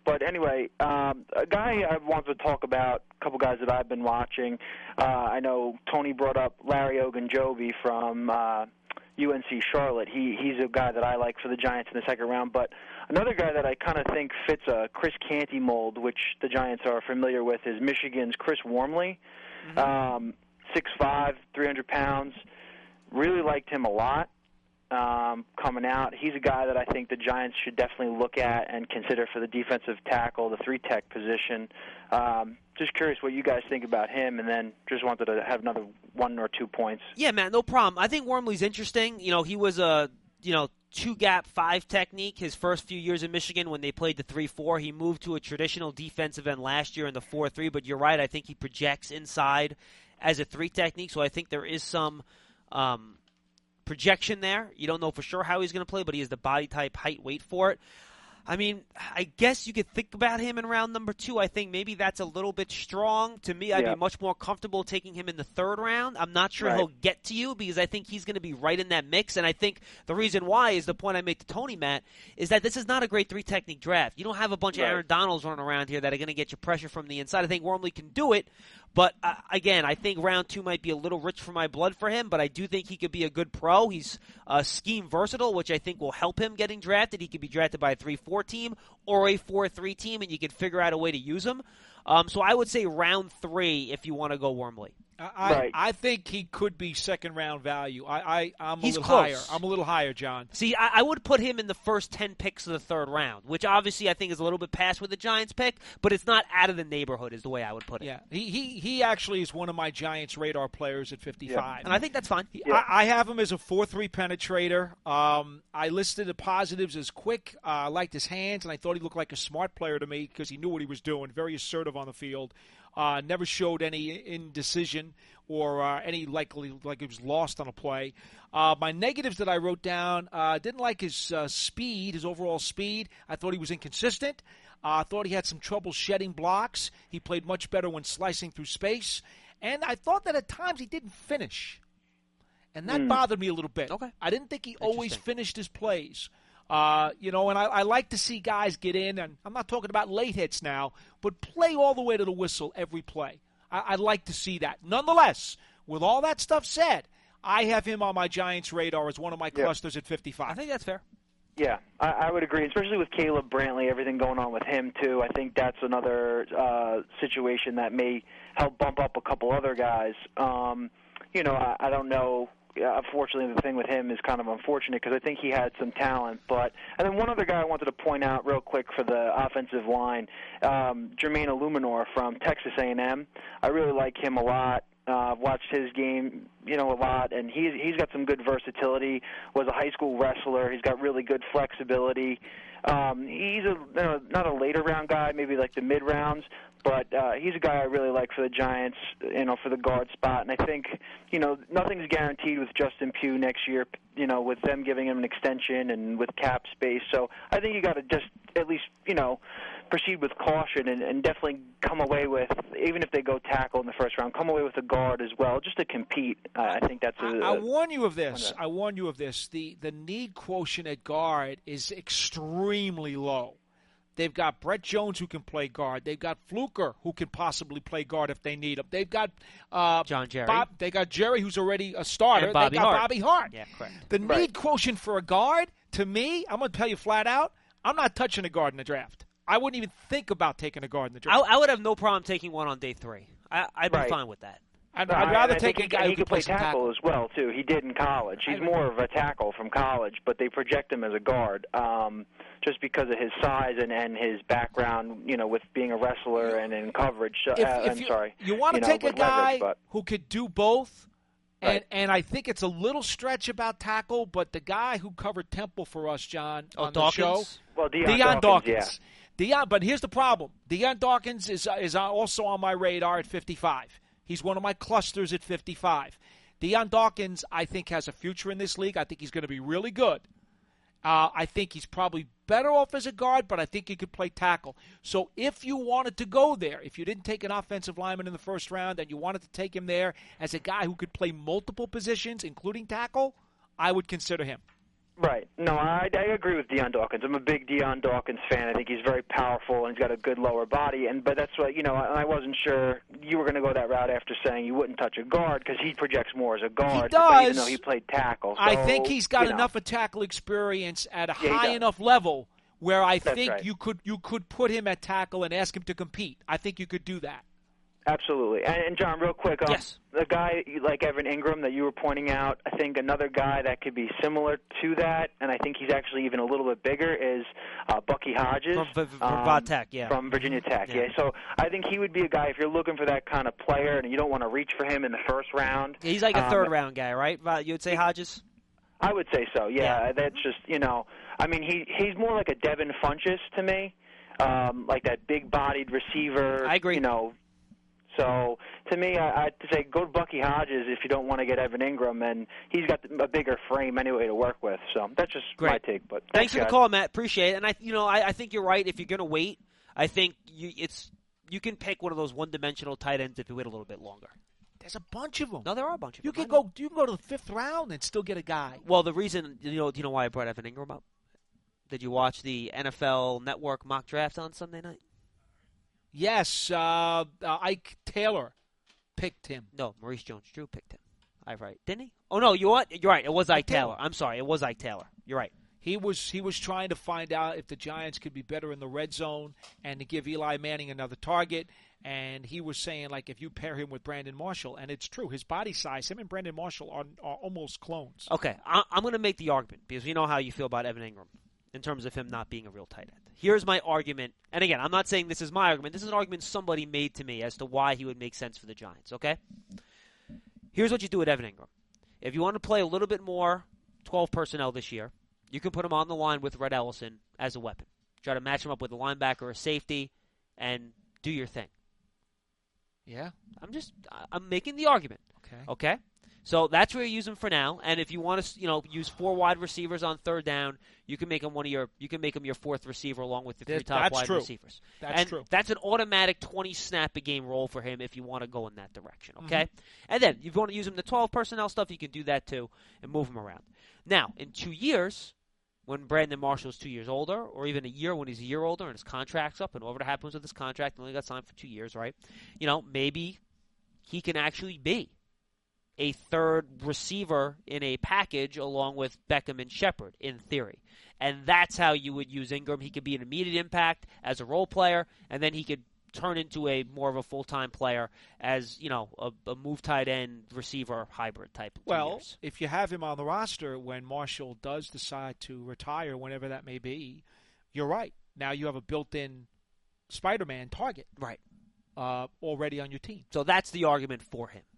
But anyway, um, a guy I wanted to talk about, a couple guys that I've been watching. Uh, I know Tony brought up Larry Ogunjobi from uh, U N C Charlotte. He he's a guy that I like for the Giants in the second round. But another guy that I kind of think fits a Chris Canty mold, which the Giants are familiar with, is Michigan's Chris Wormley. Mm-hmm. Um, six five, three hundred pounds. Really liked him a lot. Um, coming out, he's a guy that I think the Giants should definitely look at and consider for the defensive tackle, the three-tech position. Um, just curious what you guys think about him, and then just wanted to have another one or two points. Yeah, man, no problem. I think Wormley's interesting. You know, he was a you know two-gap five technique his first few years in Michigan when they played the three four. He moved to a traditional defensive end last year in the four three, but you're right. I think he projects inside as a three technique, so I think there is some um, – projection there. You don't know for sure how he's going to play, but he has the body type, height, weight for it. I mean, I guess you could think about him in round number two. I think maybe that's a little bit strong. To me, I'd yeah. be much more comfortable taking him in the third round. I'm not sure right. he'll get to you because I think he's going to be right in that mix. And I think the reason why is the point I made to Tony, Matt, is that this is not a great three-technique draft. You don't have a bunch right. of Aaron Donalds running around here that are going to get you pressure from the inside. I think Wormley can do it. But, uh, again, I think round two might be a little rich for my blood for him, but I do think he could be a good pro. He's uh, scheme versatile, which I think will help him getting drafted. He could be drafted by a three four team or a four three team, and you can figure out a way to use him. Um, so I would say round three if you want to go Wormley. I, right. I think he could be second-round value. I, I, I'm a He's little close. higher. I'm a little higher, John. See, I, I would put him in the first ten picks of the third round, which obviously I think is a little bit past with the Giants pick, but it's not out of the neighborhood is the way I would put it. Yeah, he he, he actually is one of my Giants radar players at fifty-five. Yeah. And I think that's fine. Yeah. I, I have him as a four three penetrator. Um, I listed the positives as quick. Uh, I liked his hands, and I thought he looked like a smart player to me because he knew what he was doing, very assertive on the field. Uh, never showed any indecision or uh, any likely like he was lost on a play. Uh, my negatives that I wrote down, uh, didn't like his uh, speed, his overall speed. I thought he was inconsistent. I uh, thought he had some trouble shedding blocks. He played much better when slicing through space. And I thought that at times he didn't finish. And that mm. bothered me a little bit. Okay. I didn't think he always finished his plays. Uh, you know, and I, I like to see guys get in, and I'm not talking about late hits now, but play all the way to the whistle every play. I, I'd like to see that. Nonetheless, with all that stuff said, I have him on my Giants radar as one of my clusters yeah. at fifty-five. I think that's fair. Yeah, I, I would agree, especially with Caleb Brantley, everything going on with him, too. I think that's another uh, situation that may help bump up a couple other guys. Um, you know, I, I don't know. Yeah, unfortunately, the thing with him is kind of unfortunate because I think he had some talent. But and then one other guy I wanted to point out real quick for the offensive line, um, Jermaine Illuminor from Texas A and M. I really like him a lot. Uh, I've watched his game, you know, a lot, and he's he's got some good versatility. Was a high school wrestler. He's got really good flexibility. Um, he's a you know, not a later round guy, maybe like the mid rounds. But uh, he's a guy I really like for the Giants, you know, for the guard spot. And I think, you know, nothing's guaranteed with Justin Pugh next year, you know, with them giving him an extension and with cap space. So I think you got to just at least, you know, proceed with caution and, and definitely come away with, even if they go tackle in the first round, come away with a guard as well, just to compete. Uh, I think that's a, I, I warn you of this. I warn you of this. The, the need quotient at guard is extremely low. They've got Brett Jones who can play guard. They've got Fluker who can possibly play guard if they need him. They've got uh, John Jerry. Bob, they got Jerry who's already a starter. And Bobby they got Hart. Bobby Hart. Yeah, correct. The right. need quotient for a guard, to me, I'm going to tell you flat out, I'm not touching a guard in the draft. I wouldn't even think about taking a guard in the draft. I, I would have no problem taking one on day three. I, I'd be right. fine with that. I'd, I'd rather I take a guy he, who he can play tackle, tackle as well too. He did in college. He's more of a tackle from college, but they project him as a guard um, just because of his size and, and his background. You know, with being a wrestler and in coverage. If, uh, if I'm you, sorry. You want to you take know, a guy leverage, but... who could do both. And, right. and I think it's a little stretch about tackle, but the guy who covered Temple for us, John, oh, on Dawkins? the show, well, Deion, Deion Dawkins, Dawkins. Yeah. Deion, but here's the problem: Deion Dawkins is is also on my radar at fifty-five. He's one of my clusters at fifty-five. Deion Dawkins, I think, has a future in this league. I think he's going to be really good. Uh, I think he's probably better off as a guard, but I think he could play tackle. So if you wanted to go there, if you didn't take an offensive lineman in the first round and you wanted to take him there as a guy who could play multiple positions, including tackle, I would consider him. Right. No, I, I agree with Deion Dawkins. I'm a big Deion Dawkins fan. I think he's very powerful and he's got a good lower body. And but that's what you know. I, I wasn't sure you were going to go that route after saying you wouldn't touch a guard because he projects more as a guard. He does. Even though he played tackle. So, I think he's got you know. enough of tackle experience at a Yeah, high enough level where I That's think right. you could you could put him at tackle and ask him to compete. I think you could do that. Absolutely. And, and John, real quick, um, Yes. the guy like Evan Ingram that you were pointing out, I think another guy that could be similar to that, and I think he's actually even a little bit bigger, is uh, Bucky Hodges. From, from, from um, Va Tech, yeah. From Virginia Tech, Yeah. yeah. So I think he would be a guy, if you're looking for that kind of player and you don't want to reach for him in the first round. He's like a um, third-round guy, right? Va- You would say Hodges? I would say so, yeah. Yeah. That's just, you know, I mean, he he's more like a Devin Funchess to me, um, like that big-bodied receiver. I agree. You know, so to me, I, I'd say go to Bucky Hodges if you don't want to get Evan Ingram, and he's got a bigger frame anyway to work with. So that's just Great. my take. But Thanks thanks, for the guys. call, Matt. Appreciate it. And I, you know, I, I think you're right. If you're going to wait, I think you, it's you can pick one of those one-dimensional tight ends if you wait a little bit longer. There's a bunch of them. No, there are a bunch of You them. can go. You can go to the fifth round and still get a guy. Well, the reason, you know, do you know why I brought Evan Ingram up? Did you watch the N F L Network mock draft on Sunday night? Yes, uh, uh, Ike Taylor picked him. No, Maurice Jones-Drew picked him. I right, didn't he? Oh no, you what? You're right. It was Ike Taylor. Taylor. I'm sorry, it was Ike Taylor. You're right. He was he was trying to find out if the Giants could be better in the red zone and to give Eli Manning another target. And he was saying, like, if you pair him with Brandon Marshall, and it's true, his body size, him and Brandon Marshall are, are almost clones. Okay, I, I'm going to make the argument because we know how you feel about Evan Ingram in terms of him not being a real tight end. Here's my argument, and again, I'm not saying this is my argument. This is an argument somebody made to me as to why he would make sense for the Giants, okay? Here's what you do with Evan Ingram. If you want to play a little bit more twelve personnel this year, you can put him on the line with Red Ellison as a weapon. Try to match him up with a linebacker or a safety and do your thing. Yeah. I'm just I'm making the argument. Okay. Okay? So that's where you use him for now. And if you want to, you know, use four wide receivers on third down, you can make him one of your you can make him your fourth receiver along with the three That- top that's wide true. receivers. That's and true. that's an automatic twenty snap a game role for him if you want to go in that direction. Okay? Mm-hmm. And then if you want to use him the twelve personnel stuff, you can do that too and move him around. Now, in two years, when Brandon Marshall's two years older, or even a year when he's a year older and his contract's up, and whatever happens with his contract, he only got signed for two years, right? You know, maybe he can actually be a third receiver in a package along with Beckham and Shepard, in theory. And that's how you would use Ingram. He could be an immediate impact as a role player, and then he could turn into a more of a full-time player as, you know, a, a move tight end receiver hybrid type of Well, years. if you have him on the roster when Marshall does decide to retire, whenever that may be, you're right. Now you have a built-in Spider-Man target Right. uh, already on your team. So that's the argument for him.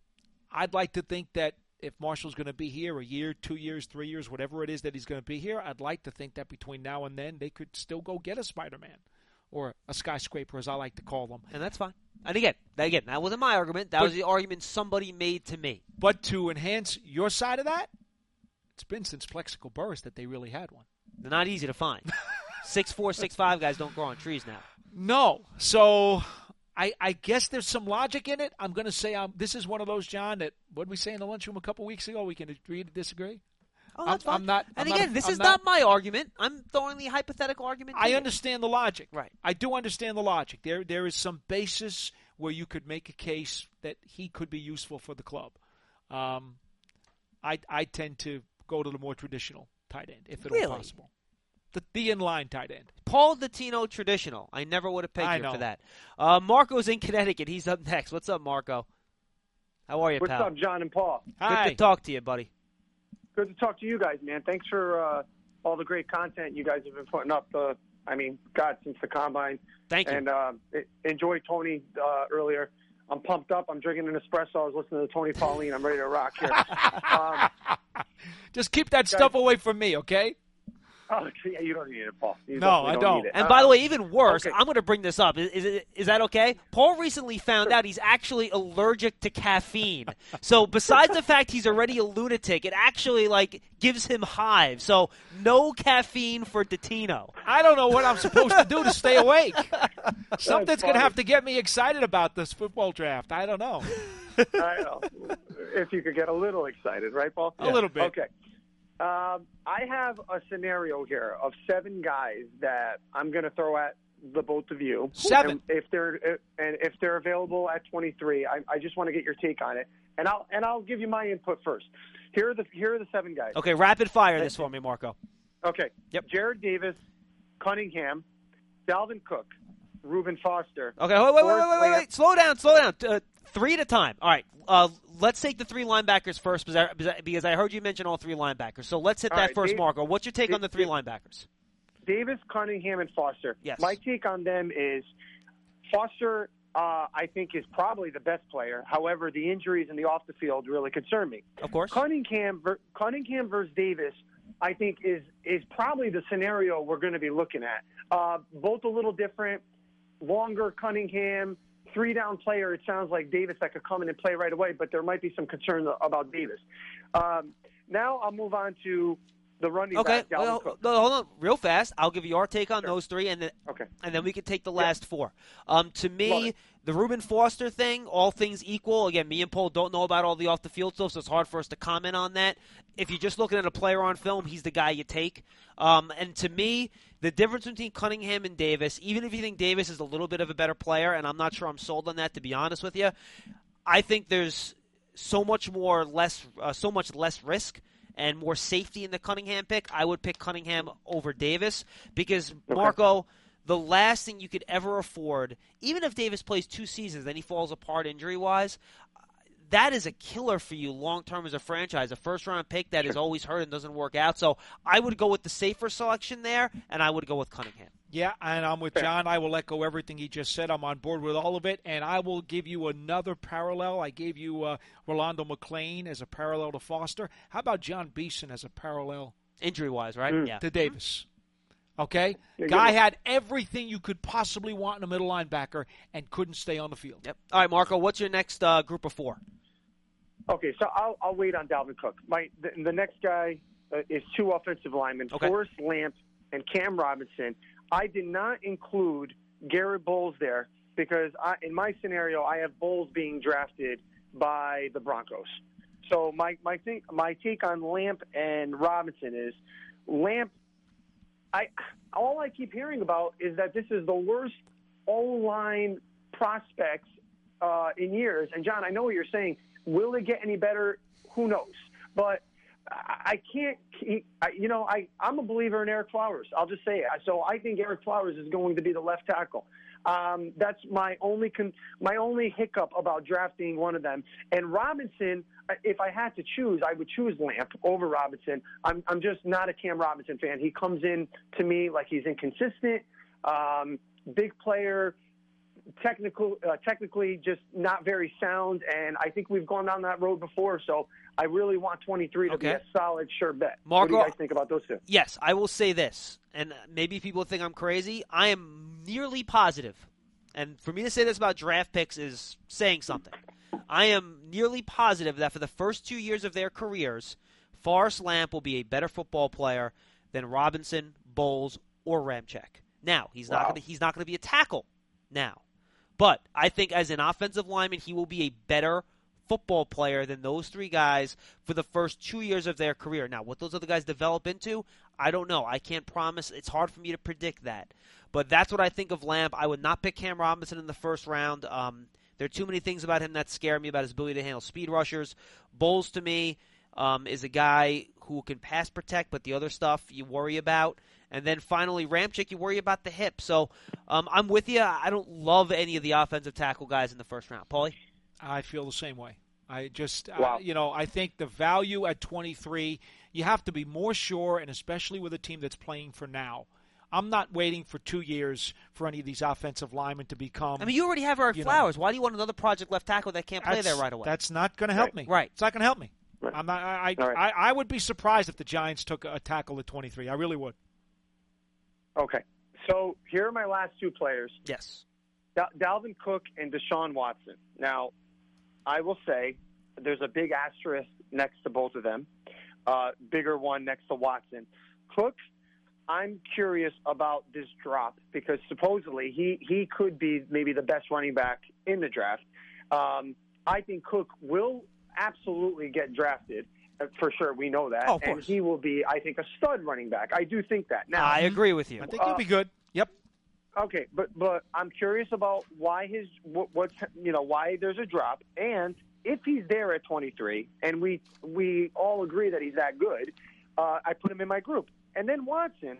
I'd like to think that if Marshall's going to be here a year, two years, three years, whatever it is that he's going to be here, I'd like to think that between now and then they could still go get a Spider-Man or a skyscraper, as I like to call them. And that's fine. And again, that, again, that wasn't my argument. That But- was the argument somebody made to me. But to enhance your side of that, it's been since Plexico Burris that they really had one. They're not easy to find. six four, six five guys don't grow on trees now. No. So I, I guess there's some logic in it. I'm going to say I'm, this is one of those, John, that what did we say in the lunchroom a couple weeks ago? We can agree to disagree? Oh, that's I'm, fine. I'm not. and I'm again, not, this I'm is not, not my argument. I'm throwing the hypothetical argument to I you. understand the logic. Right. I do understand the logic. There, There is some basis where you could make a case that he could be useful for the club. Um, I, I tend to go to the more traditional tight end, if at all Really? possible. The, the in-line tight end. Paul Dottino traditional. I never would have picked I you know. for that. Uh, Marco's in Connecticut. He's up next. What's up, Marco? How are you, What's pal? up, John and Paul? Hi. Good to talk to you, buddy. Good to talk to you guys, man. Thanks for uh, all the great content you guys have been putting up. Uh, I mean, God, since the combine. Thank you. And uh, enjoy Tony uh, earlier. I'm pumped up. I'm drinking an espresso. I was listening to Tony Pauline. I'm ready to rock here. um, Just keep that stuff away from me, okay? oh, yeah, you don't need it, Paul. You No, definitely I don't. Need it. And by Uh, the way, even worse, okay. I'm going to bring this up. Is, is, it, is that okay? Paul recently found out he's actually allergic to caffeine. So besides the fact he's already a lunatic, it actually like gives him hives. So no caffeine for Dottino. I don't know what I'm supposed to do to stay awake. Something's going to funny. have to get me excited about this football draft. I don't know. I know. If you could get a little excited, right, Paul? A little bit. Okay. Um, I have a scenario here of seven guys that I'm going to throw at the both of you. Seven. And if they're and if they're available at twenty-three, I, I just want to get your take on it, and I'll and I'll give you my input first. Here are the here are the seven guys. Okay, rapid fire this for me, Marco. Okay. Yep. Jared Davis, Cunningham, Dalvin Cook, Reuben Foster. Okay, wait, wait, wait, Forrest wait, wait, Lamp. wait. Slow down, slow down. Uh, three at a time. All right. Uh, let's take the three linebackers first because I, because I heard you mention all three linebackers. So let's hit All that right, first, Dave- Marco. What's your take Dave- on the three Dave- linebackers? Davis, Cunningham, and Foster. Yes. My take on them is Foster, uh, I think, is probably the best player. However, the injuries in the off the field really concern me. Of course. Cunningham, ver- Cunningham versus Davis, I think, is is probably the scenario we're going to be looking at. Uh, both a little different. Longer Cunningham, three down player. It sounds like Davis that could come in and play right away, but there might be some concern about Davis. Um, now I'll move on to the running Okay, back. Dalvin well, Cook. no, hold on, real fast. I'll give you our take on Sure. those three, and then Okay. and then we can take the last four. Um, to Love me, it. the Reuben Foster thing, all things equal. Again, me and Paul don't know about all the off the field stuff, so it's hard for us to comment on that. If you're just looking at a player on film, he's the guy you take. Um, and to me, the difference between Cunningham and Davis, even if you think Davis is a little bit of a better player, and I'm not sure I'm sold on that, to be honest with you, I think there's so much more less, uh, so much less risk and more safety in the Cunningham pick. I would pick Cunningham over Davis because, Marco, the last thing you could ever afford, even if Davis plays two seasons, then he falls apart injury-wise, that is a killer for you long-term as a franchise. A first-round pick that is always hurt and doesn't work out. So I would go with the safer selection there, and I would go with Cunningham. Yeah, and I'm with John. I will echo everything he just said. I'm on board with all of it, and I will give you another parallel. I gave you uh, Rolando McClain as a parallel to Foster. How about John Beeson as a parallel Injury-wise, right? Mm. Yeah. to Davis? Okay? Yeah, Guy good. had everything you could possibly want in a middle linebacker and couldn't stay on the field. Yep. All right, Marco, what's your next uh, group of four? Okay, so I'll, I'll wait on Dalvin Cook. My the, the next guy uh, is two offensive linemen, Okay. Forrest Lamp and Cam Robinson. I did not include Garrett Bowles there because I, in my scenario, I have Bowles being drafted by the Broncos. So my my thing, my take on Lamp and Robinson is Lamp. I all I keep hearing about is that this is the worst O-line prospects uh, in years. And John, I know what you're saying. Will it get any better? Who knows? But I can't keep, you know, I, I'm a believer in Eric Flowers. I'll just say it. So I think Eric Flowers is going to be the left tackle. Um, that's my only con- my only hiccup about drafting one of them. And Robinson, if I had to choose, I would choose Lamp over Robinson. I'm I'm just not a Cam Robinson fan. He comes in to me like he's inconsistent, um, big player, technical, uh, technically just not very sound, and I think we've gone down that road before, so I really want twenty-three to be Okay. a solid, sure bet. Marco- what do you guys think about those two? Yes, I will say this, and maybe people think I'm crazy. I am nearly positive, and for me to say this about draft picks is saying something. I am nearly positive that for the first two years of their careers, Forrest Lamp will be a better football player than Robinson, Bowles, or Ramczyk. Now, he's not Wow. going to he's not going to be a tackle now. But I think as an offensive lineman, he will be a better football player than those three guys for the first two years of their career. Now, what those other guys develop into, I don't know. I can't promise. It's hard for me to predict that. But that's what I think of Lamp. I would not pick Cam Robinson in the first round. Um, there are too many things about him that scare me about his ability to handle speed rushers. Bowles, to me, um, is a guy who can pass protect, but the other stuff you worry about. And then finally, Ramczyk, you worry about the hip. So um, I'm with you. I don't love any of the offensive tackle guys in the first round. Paulie? I feel the same way. I just, Wow. uh, you know, I think the value at twenty-three, you have to be more sure, and especially with a team that's playing for now. I'm not waiting for two years for any of these offensive linemen to become. I mean, you already have Eric You know. Flowers. Why do you want another project left tackle that can't play that's, there right away? That's not going to help Right. me. Right. It's not going to help me. Right. I'm not, I, All I, right. I, I would be surprised if the Giants took a tackle at twenty-three. I really would. Okay, so here are my last two players, Yes. Dal- Dalvin Cook and Deshaun Watson. Now, I will say there's a big asterisk next to both of them, uh, bigger one next to Watson. Cook, I'm curious about this drop because supposedly he, he could be maybe the best running back in the draft. Um, I think Cook will absolutely get drafted. for sure. We know that. Oh, of and course. he will be, I think, a stud running back. I do think that. Now, I agree with you. I think he'll be good. Yep. Okay, but but I'm curious about why his what, what's you know why there's a drop, and if he's there at twenty-three, and we we all agree that he's that good, uh, I put him in my group. And then Watson,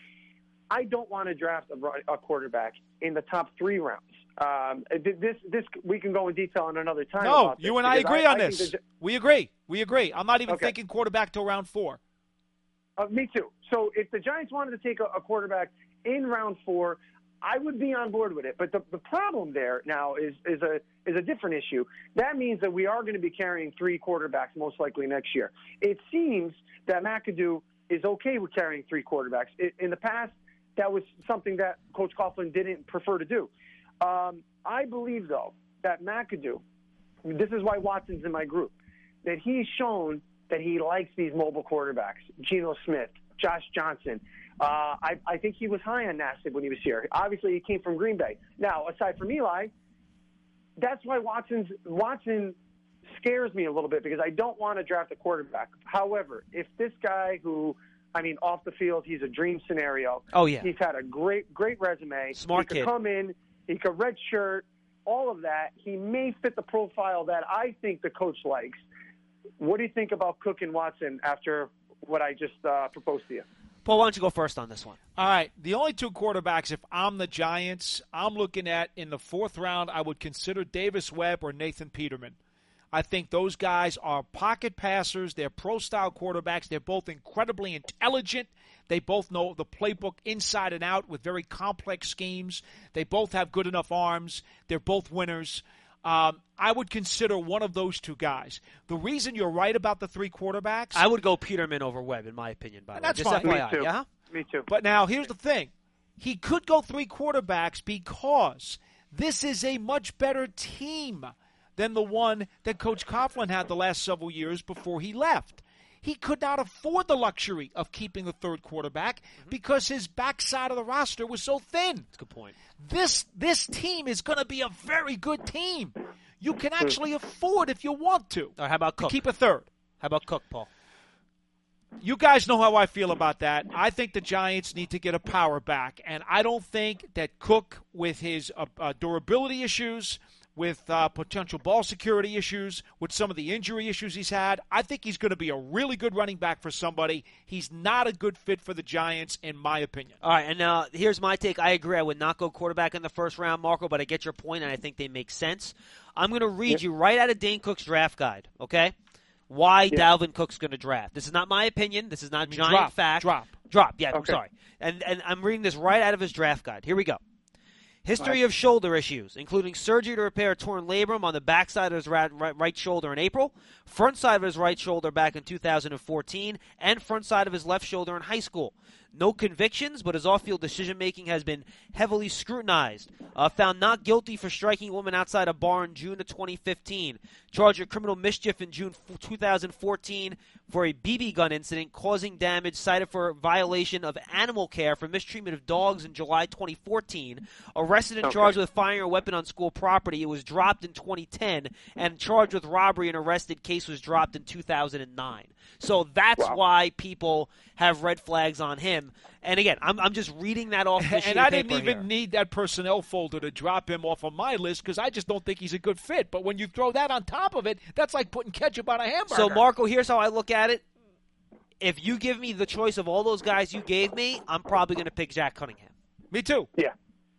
I don't want to draft a, a quarterback in the top three rounds. Um, this this we can go in detail on another time. No, about you this and I agree I, on I this. the, we agree. We agree. I'm not even okay. thinking quarterback till round four. Uh, me too. So if the Giants wanted to take a, a quarterback in round four, I would be on board with it. But the, the problem there now is is a is a different issue. That means that we are going to be carrying three quarterbacks most likely next year. It seems that McAdoo is okay with carrying three quarterbacks. It, in the past, that was something that Coach Coughlin didn't prefer to do. Um, I believe, though, that McAdoo, this is why Watson's in my group, that he's shown that he likes these mobile quarterbacks. Geno Smith, Josh Johnson. Uh, I, I think he was high on Nassib when he was here. Obviously, he came from Green Bay. Now, aside from Eli, that's why Watson's Watson scares me a little bit because I don't want to draft a quarterback. However, if this guy who, I mean, off the field, he's a dream scenario. Oh, yeah. He's had a great, great resume. Smart he kid. He could come in. He could redshirt, all of that. He may fit the profile that I think the coach likes. What do you think about Cook and Watson after what I just uh, proposed to you? Paul, why don't you go first on this one? All right. The only two quarterbacks, if I'm the Giants, I'm looking at in the fourth round, I would consider Davis Webb or Nathan Peterman. I think those guys are pocket passers. They're pro-style quarterbacks. They're both incredibly intelligent. They both know the playbook inside and out with very complex schemes. They both have good enough arms. They're both winners. Um, I would consider one of those two guys. The reason you're right about the three quarterbacks. I would go Peterman over Webb, in my opinion, by the way. That's Just fine. F Y I, Me too. yeah? Me too. But now, here's the thing. He could go three quarterbacks because this is a much better team than the one that Coach Coughlin had the last several years before he left. He could not afford the luxury of keeping the third quarterback mm-hmm. because his backside of the roster was so thin. That's a good point. This this team is going to be a very good team. You can actually afford, if you want to, All right, how about to Cook? keep a third. How about Cook, Paul? You guys know how I feel about that. I think the Giants need to get a power back, and I don't think that Cook, with his uh, uh, durability issues, with uh, potential ball security issues, with some of the injury issues he's had, I think he's going to be a really good running back for somebody. He's not a good fit for the Giants, in my opinion. All right, and uh, here's my take. I agree. I would not go quarterback in the first round, Marco, but I get your point, and I think they make sense. I'm going to read yep. you right out of Dane Cook's draft guide, okay? Why yep. Dalvin Cook's going to draft. This is not my opinion. This is not I mean, giant drop, fact. Drop. Drop, yeah, okay. I'm sorry. And, and I'm reading this right out of his draft guide. Here we go. History of shoulder issues, including surgery to repair a torn labrum on the backside of his right, right, right shoulder in April, front side of his right shoulder back in two thousand fourteen, and front side of his left shoulder in high school. No convictions, but his off-field decision-making has been heavily scrutinized. Uh, found not guilty for striking a woman outside a bar in June of twenty fifteen. Charged with criminal mischief in June two thousand fourteen for a B B gun incident causing damage, cited for violation of animal care for mistreatment of dogs in July twenty fourteen. Arrested and okay. charged with firing a weapon on school property. It was dropped in twenty ten, and charged with robbery and arrested. Case was dropped in two thousand nine. So that's wow. why people have red flags on him. And again, I'm, I'm just reading that off the sheet And of I didn't paper even here. need that personnel folder to drop him off of my list because I just don't think he's a good fit. But when you throw that on top of it, that's like putting ketchup on a hamburger. So, Marco, here's how I look at it. If you give me the choice of all those guys you gave me, I'm probably going to pick Jack Cunningham. Me too. Yeah.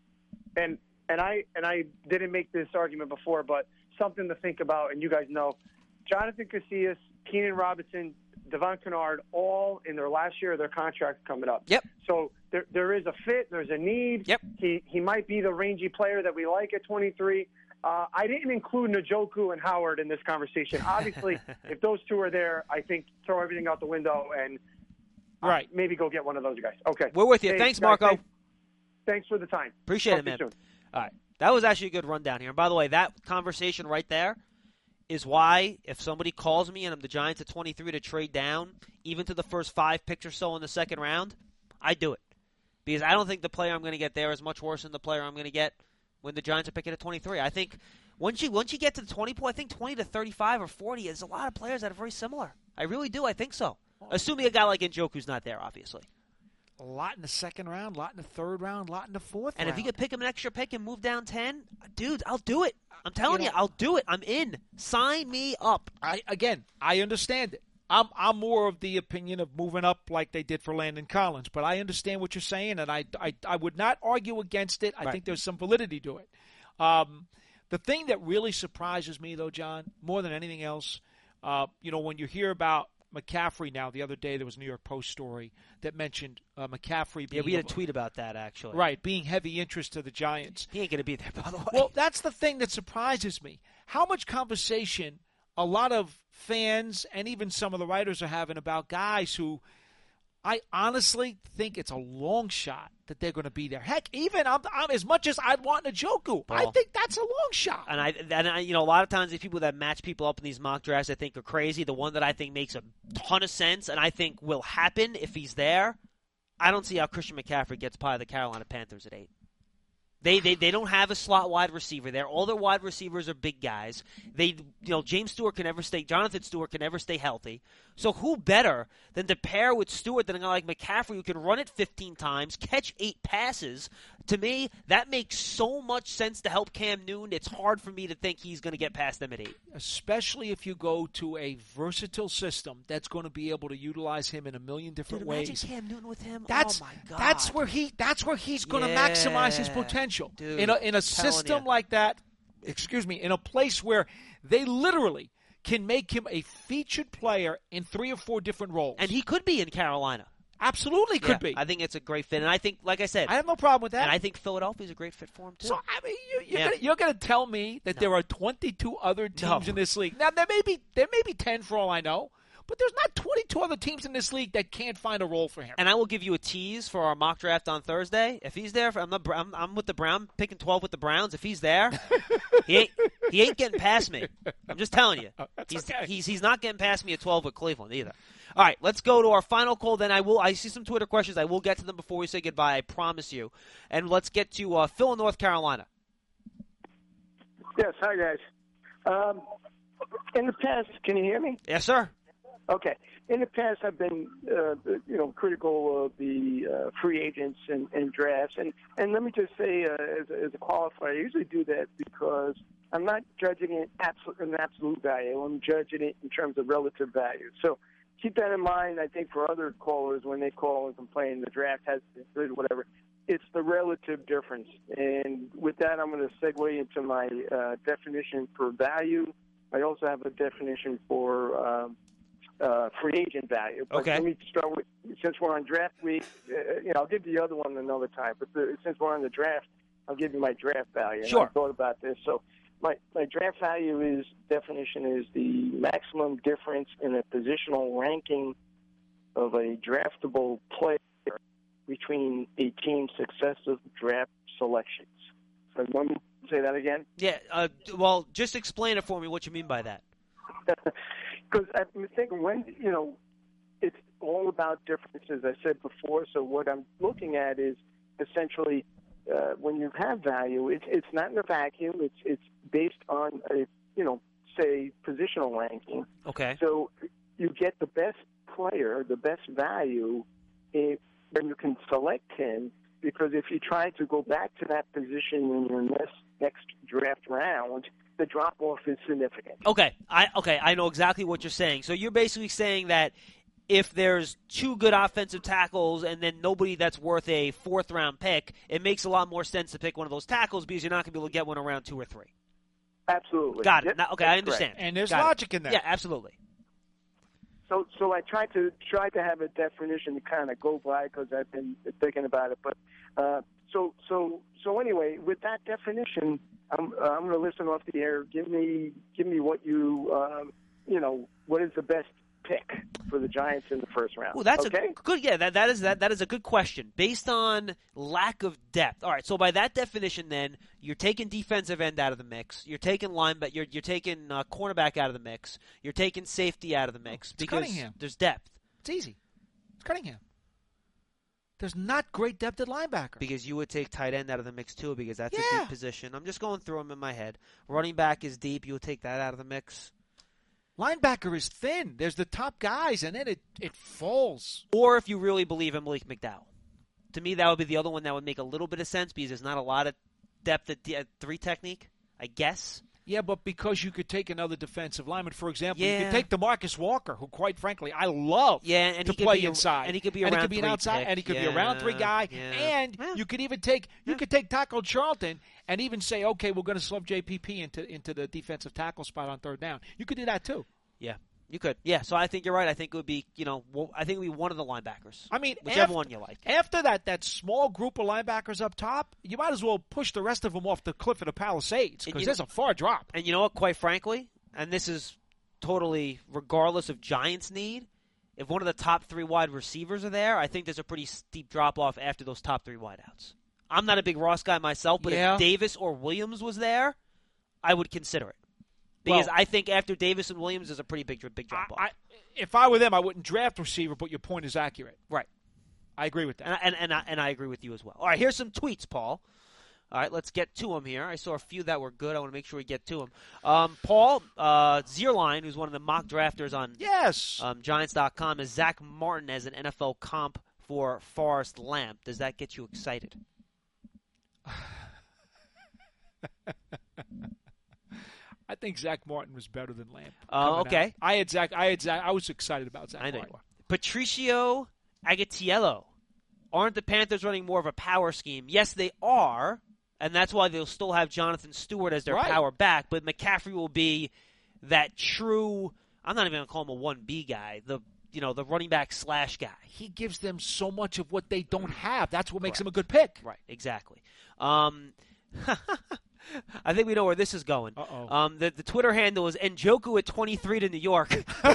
And and I and I didn't make this argument before, but something to think about, and you guys know, Jonathan Casillas, Keenan Robinson, Devon Kennard, all in their last year of their contracts coming up. Yep. So there there is a fit. There's a need. Yep. He he might be the rangy player that we like at twenty-three. Uh, I didn't include Njoku and Howard in this conversation. Obviously, if those two are there, I think throw everything out the window and uh, right. maybe go get one of those guys. Okay. We're with you. Hey, Thanks, guys, Marco. Thanks, thanks for the time. Appreciate Talk it, man. to you soon. All right. That was actually a good rundown here. And by the way, that conversation right there is why if somebody calls me and I'm the Giants at twenty-three to trade down, even to the first five picks or so in the second round, I do it. Because I don't think the player I'm going to get there is much worse than the player I'm going to get when the Giants are picking at twenty-three. I think once you once you get to the twenty point, I think twenty to thirty-five or forty, there's a lot of players that are very similar. I really do. I think so. Assuming a guy like Njoku's not there, obviously. A lot in the second round, a lot in the third round, a lot in the fourth and round. And if you could pick him an extra pick and move down ten, dude, I'll do it. I'm telling you, you, know, I'll do it. I'm in. Sign me up. I Again, I understand it. I'm I'm more of the opinion of moving up like they did for Landon Collins, but I understand what you're saying, and I, I, I would not argue against it. I right. think there's some validity to it. Um, the thing that really surprises me, though, John, more than anything else, uh, you know, when you hear about McCaffrey now, the other day there was a New York Post story that mentioned uh, McCaffrey being... Yeah, we had a tweet about that, actually. Right, being heavy interest to the Giants. He ain't going to be there, by the way. Well, that's the thing that surprises me. How much conversation a lot of fans and even some of the writers are having about guys who I honestly think it's a long shot that they're going to be there. Heck, even I'm, I'm, as much as I'd want Njoku, I think that's a long shot. And I, and I, you know, a lot of times these people that match people up in these mock drafts, I think are crazy. The one that I think makes a ton of sense, and I think will happen if he's there. I don't see how Christian McCaffrey gets by the Carolina Panthers at eight. They, they they don't have a slot wide receiver there. All their wide receivers are big guys. They you know James Stewart can never stay Jonathan Stewart can never stay healthy. So who better than to pair with Stewart than a guy like McCaffrey who can run it fifteen times, catch eight passes? To me, that makes so much sense to help Cam Newton. It's hard for me to think he's going to get past them at eight. Especially if you go to a versatile system that's going to be able to utilize him in a million different Dude, ways. imagine Cam Newton with him. That's oh my God. that's where he that's where he's going to yeah, maximize his potential. Dude, in a in a system you. like that, excuse me, in a place where they literally can make him a featured player in three or four different roles. And he could be in Carolina. Absolutely could yeah, be. I think it's a great fit. And I think, like I said, I have no problem with that. And I think Philadelphia's a great fit for him, too. So, I mean, you, you're yeah. gonna, you're going to tell me that no. there are twenty-two other teams no. in this league. Now, there may be there may be ten for all I know, but there's not twenty-two other teams in this league that can't find a role for him. And I will give you a tease for our mock draft on Thursday. If he's there, I'm, the, I'm, I'm with the Brown, picking twelve with the Browns. If he's there, he ain't he ain't getting past me. I'm just telling you. Oh, that's he's, okay. he's he's not getting past me at twelve with Cleveland either. All right, let's go to our final call. Then I will. I see some Twitter questions. I will get to them before we say goodbye. I promise you. And let's get to uh, Phil in North Carolina. Yes, hi guys. Um, in the past, can you hear me? Yes, sir. Okay. In the past, I've been, uh, you know, critical of the uh, free agents and, and drafts, and and let me just say, uh, as, a, as a qualifier, I usually do that because I'm not judging it absolute an absolute value. I'm judging it in terms of relative value. So keep that in mind. I think for other callers, when they call and complain the draft has been good, whatever, it's the relative difference. And with that, I'm going to segue into my uh, definition for value. I also have a definition for um, uh, free agent value. But okay. Let me start with, since we're on draft week, uh, you know, I'll give the other one another time. But the, since we're on the draft, I'll give you my draft value. Sure. And I thought about this. So my, my draft value is definition is the maximum difference in a positional ranking of a draftable player between a team's successive draft selections. So let me say that again. Yeah. Uh, well, just explain it for me. What you mean by that? Because I'm thinking when you know, it's all about differences. I said before. So what I'm looking at is essentially uh, when you have value, it's it's not in a vacuum. It's it's based on a you know say positional ranking. Okay. So you get the best player, the best value, if when you can select him. Because if you try to go back to that position in your next next draft round, the drop off is significant. Okay, I okay, I know exactly what you're saying. So you're basically saying that if there's two good offensive tackles and then nobody that's worth a fourth round pick, it makes a lot more sense to pick one of those tackles because you're not going to be able to get one around two or three. Absolutely. Got it. Yep, now, okay, I understand. And there's Got logic it. in that. Yeah, absolutely. So, so I tried to try to have a definition to kind of go by because I've been thinking about it. But uh, so, so, so anyway, with that definition, I'm uh, I'm going to listen off the air. Give me, give me what you, um, you know, what is the best pick for the Giants in the first round? Well, that's okay? a good. Yeah, that that is that that is a good question based on lack of depth. All right, so by that definition, then you're taking defensive end out of the mix. You're taking linebacker. You're you're taking uh, cornerback out of the mix. You're taking safety out of the mix It's because Cunningham. there's depth. It's easy. It's Cunningham. There's not great depth at linebacker. Because you would take tight end out of the mix too, because that's a Yeah. deep position. I'm just going through them in my head. Running back is deep. You would take that out of the mix. Linebacker is thin. There's the top guys, and then it, it falls. Or if you really believe in Malik McDowell. To me, that would be the other one that would make a little bit of sense because there's not a lot of depth at, at three technique, I guess. Yeah, but because you could take another defensive lineman, for example, Yeah. you could take DeMarcus Walker, who, quite frankly, I love Yeah, and to he could play be a- inside, and he could be and around he could be an three outside, pick. and he could be Yeah, a round three guy, yeah. and Yeah. you could even take you Yeah. could take Taco Charlton and even say, okay, we're going to slump J P P into into the defensive tackle spot on third down. You could do that too. Yeah, you could. Yeah, so I think you're right. I think it would be, you know, well, I think it would be one of the linebackers. I mean, whichever after, one you like. After that, that small group of linebackers up top, you might as well push the rest of them off the cliff of the Palisades And because you there's know- a far drop. And you know what, quite frankly, and this is totally regardless of Giants' need, if one of the top three wide receivers are there, I think there's a pretty steep drop-off after those top three wideouts. I'm not a big Ross guy myself, but Yeah. if Davis or Williams was there, I would consider it. Because Well- I think after Davis and Williams, there's a pretty big, big drop-off. I, I, if I were them, I wouldn't draft receiver, but your point is accurate. right. I agree with that. And, I- and, and, I, and I agree with you as well. All right, here's some tweets, Paul. All right, let's get to them here. I saw a few that were good. I want to make sure we get to them. Um, Paul uh, Zierlein, who's one of the mock drafters on Yes. um, Giants dot com, is Zach Martin as an N F L comp for Forrest Lamp. Does that get you excited? I think Zach Martin was better than Lamp. Uh, coming okay. out. I had Zach. I had Zach. I was excited about Zach I know Martin. you are. Patricio Agatiello. Aren't the Panthers running more of a power scheme? Yes, they are, and that's why they'll still have Jonathan Stewart as their Right. power back, but McCaffrey will be that true, I'm not even going to call him a one B guy, the you know, the running back slash guy. He gives them so much of what they don't have. That's what makes Correct. him a good pick. Right, exactly. Um, I think we know where this is going. Uh-oh. Um, the, the Twitter handle is Njoku at twenty-three to New York.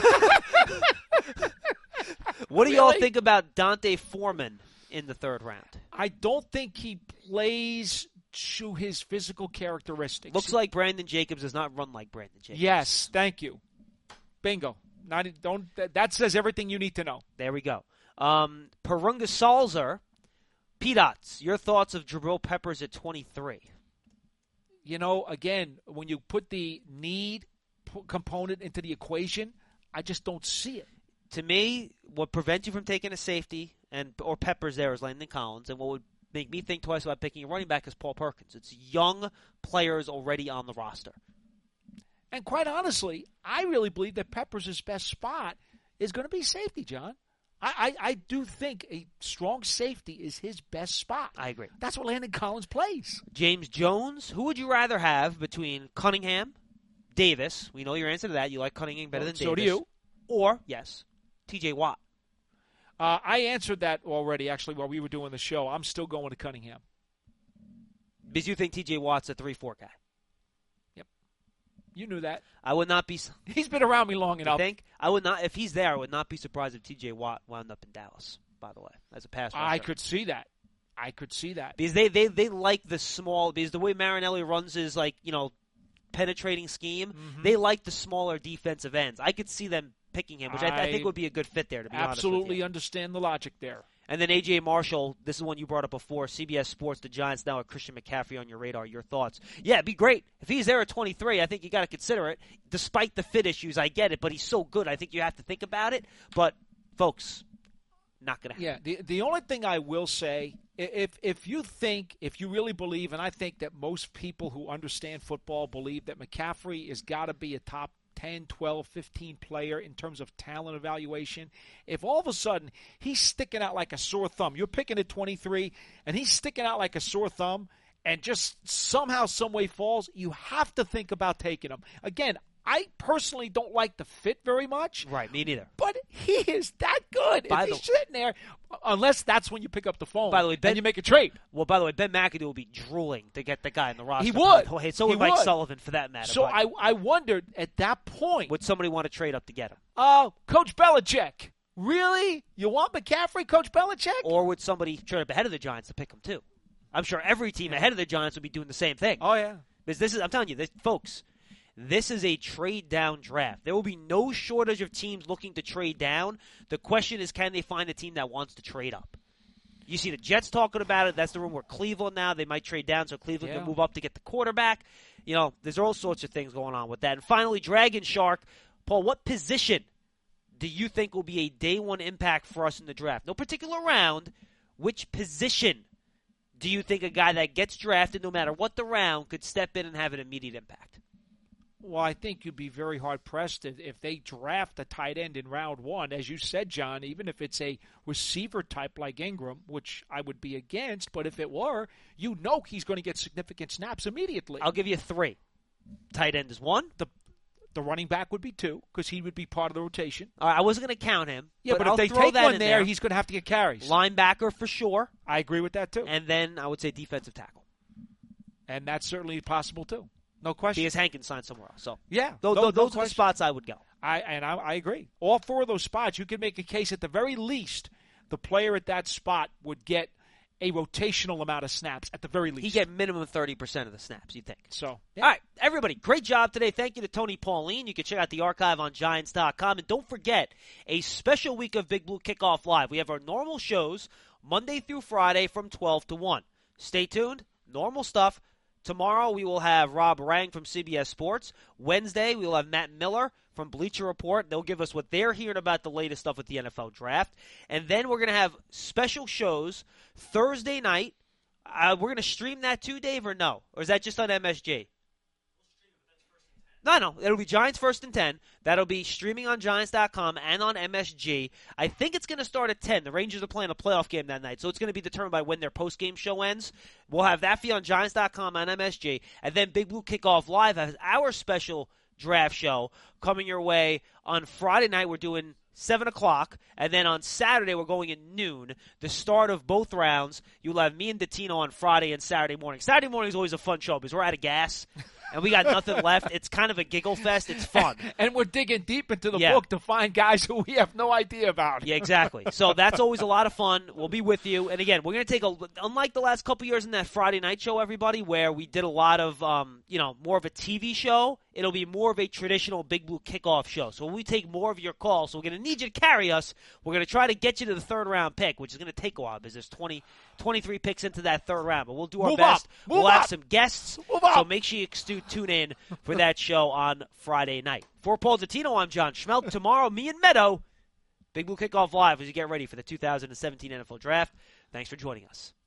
What do y'all Really? think about Dante Foreman in the third round? I don't think he plays to his physical characteristics. Looks like Brandon Jacobs does not run like Brandon Jacobs. Yes, thank you. Bingo. Not don't. That, that says everything you need to know. There we go. Um, Perunga Salzer, P-Dots, your thoughts of Jabril Peppers at twenty-three? You know, again, when you put the need p- component into the equation, I just don't see it. To me, what prevents you from taking a safety and or Peppers there is Landon Collins, and what would make me think twice about picking a running back is Paul Perkins. It's young players already on the roster. And quite honestly, I really believe that Peppers' best spot is going to be safety, John. I, I, I do think a strong safety is his best spot. I agree. That's what Landon Collins plays. James Jones, who would you rather have between Cunningham, Davis? We know your answer to that. You like Cunningham better Well, than so Davis. do you. Or, yes, T J Watt. Uh, I answered that already, actually, while we were doing the show. I'm still going to Cunningham. Because you think T J Watt's a three four guy. You knew that. I would not be. He's been around me long I enough. think I would not. If he's there, I would not be surprised if T J Watt wound up in Dallas. By the way, as a pass rusher. I could see that. I could see that. Because they, they, they like the small, because the way Marinelli runs his, like, you know, penetrating scheme, Mm-hmm. they like the smaller defensive ends. I could see them picking him, which I, I I think would be a good fit there, to be honest with Absolutely you. understand the logic there. And then A J Marshall, this is one you brought up before, C B S Sports, the Giants now with Christian McCaffrey on your radar. Your thoughts? Yeah, it'd be great. If he's there at twenty-three, I think you got to consider it. Despite the fit issues, I get it, but he's so good, I think you have to think about it. But, folks, not going to happen. Yeah, the the only thing I will say, i- if if you think, if you really believe, and I think that most people who understand football believe that McCaffrey has got to be a top ten, twelve, fifteen player in terms of talent evaluation, if all of a sudden he's sticking out like a sore thumb, you're picking at twenty-three, and he's sticking out like a sore thumb, and just somehow, some way falls, you have to think about taking him. Again, I personally don't like the fit very much. Right, me neither. But he is that good. By if he's the- sitting there, unless that's when you pick up the phone. By the way, Ben- and you make a trade. Well, by the way, Ben McAdoo will be drooling to get the guy in the roster. He by would. the way. So He would Mike would. Sullivan, for that matter. So But I, I wondered at that point, would somebody want to trade up to get him? uh, Coach Belichick, really? You want McCaffrey, Coach Belichick? Or would somebody trade up ahead of the Giants to pick him, too? I'm sure every team ahead of the Giants would be doing the same thing. Oh, yeah. Because this is, I'm telling you, this, folks, this is a trade-down draft. There will be no shortage of teams looking to trade down. The question is, can they find a team that wants to trade up? You see the Jets talking about it. That's the room where Cleveland now, they might trade down so Cleveland Yeah. can move up to get the quarterback. You know, there's all sorts of things going on with that. And finally, Dragon Shark, Paul, what position do you think will be a day one impact for us in the draft? No particular round. Which position do you think a guy that gets drafted, no matter what the round, could step in and have an immediate impact? Well, I think you'd be very hard-pressed if, if they draft a tight end in round one. As you said, John, even if it's a receiver type like Ingram, which I would be against, but if it were, you know he's going to get significant snaps immediately. I'll give you three. Tight end is one. The the running back would be two because he would be part of the rotation. All right, I wasn't going to count him. Yeah, but, but if I'll they throw take that one in there, there, he's going to have to get carries. Linebacker for sure. I agree with that, too. And then I would say defensive tackle. And that's certainly possible, too. No question. Because Hankins signed somewhere else. So yeah, those, no, those no are the spots I would go. I and I, I agree. All four of those spots, you can make a case at the very least the player at that spot would get a rotational amount of snaps at the very least. He get minimum thirty percent of the snaps, you think. So, yeah. All right, everybody, great job today. Thank you to Tony Pauline. You can check out the archive on Giants dot com. And don't forget, a special week of Big Blue Kickoff Live. We have our normal shows Monday through Friday from twelve to one. Stay tuned. Normal stuff. Tomorrow we will have Rob Rang from C B S Sports. Wednesday we will have Matt Miller from Bleacher Report. They'll give us what they're hearing about the latest stuff with the N F L Draft. And then we're going to have special shows Thursday night. Uh, we're going to stream that too, Dave, or no? Or is that just on M S G? No, no. It'll be Giants First and ten. That'll be streaming on Giants dot com and on M S G. I think it's going to start at ten. The Rangers are playing a playoff game that night, so it's going to be determined by when their post-game show ends. We'll have that for you on Giants dot com and M S G. And then Big Blue Kickoff Live has our special draft show coming your way on Friday night. We're doing seven o'clock, and then on Saturday we're going at noon, the start of both rounds. You'll have me and Dottino on Friday and Saturday morning. Saturday morning is always a fun show because we're out of gas. And we got nothing left. It's kind of a giggle fest. It's fun. And we're digging deep into the yeah. book to find guys who we have no idea about. Yeah, exactly. So that's always a lot of fun. We'll be with you. And again, we're going to take a, unlike the last couple years in that Friday night show, everybody, where we did a lot of, um, you know, more of a T V show, it'll be more of a traditional Big Blue kickoff show. So when we take more of your calls, so we're going to need you to carry us. We're going to try to get you to the third round pick, which is going to take a while because there's twenty, twenty-three picks into that third round. But we'll do our Move best. Up. Move we'll up. have some guests. Move up. So make sure you tune in for that show on Friday night. For Paul Dottino, I'm John Schmelk. Tomorrow, me and Meadow, Big Blue Kickoff Live as you get ready for the two thousand seventeen N F L Draft. Thanks for joining us.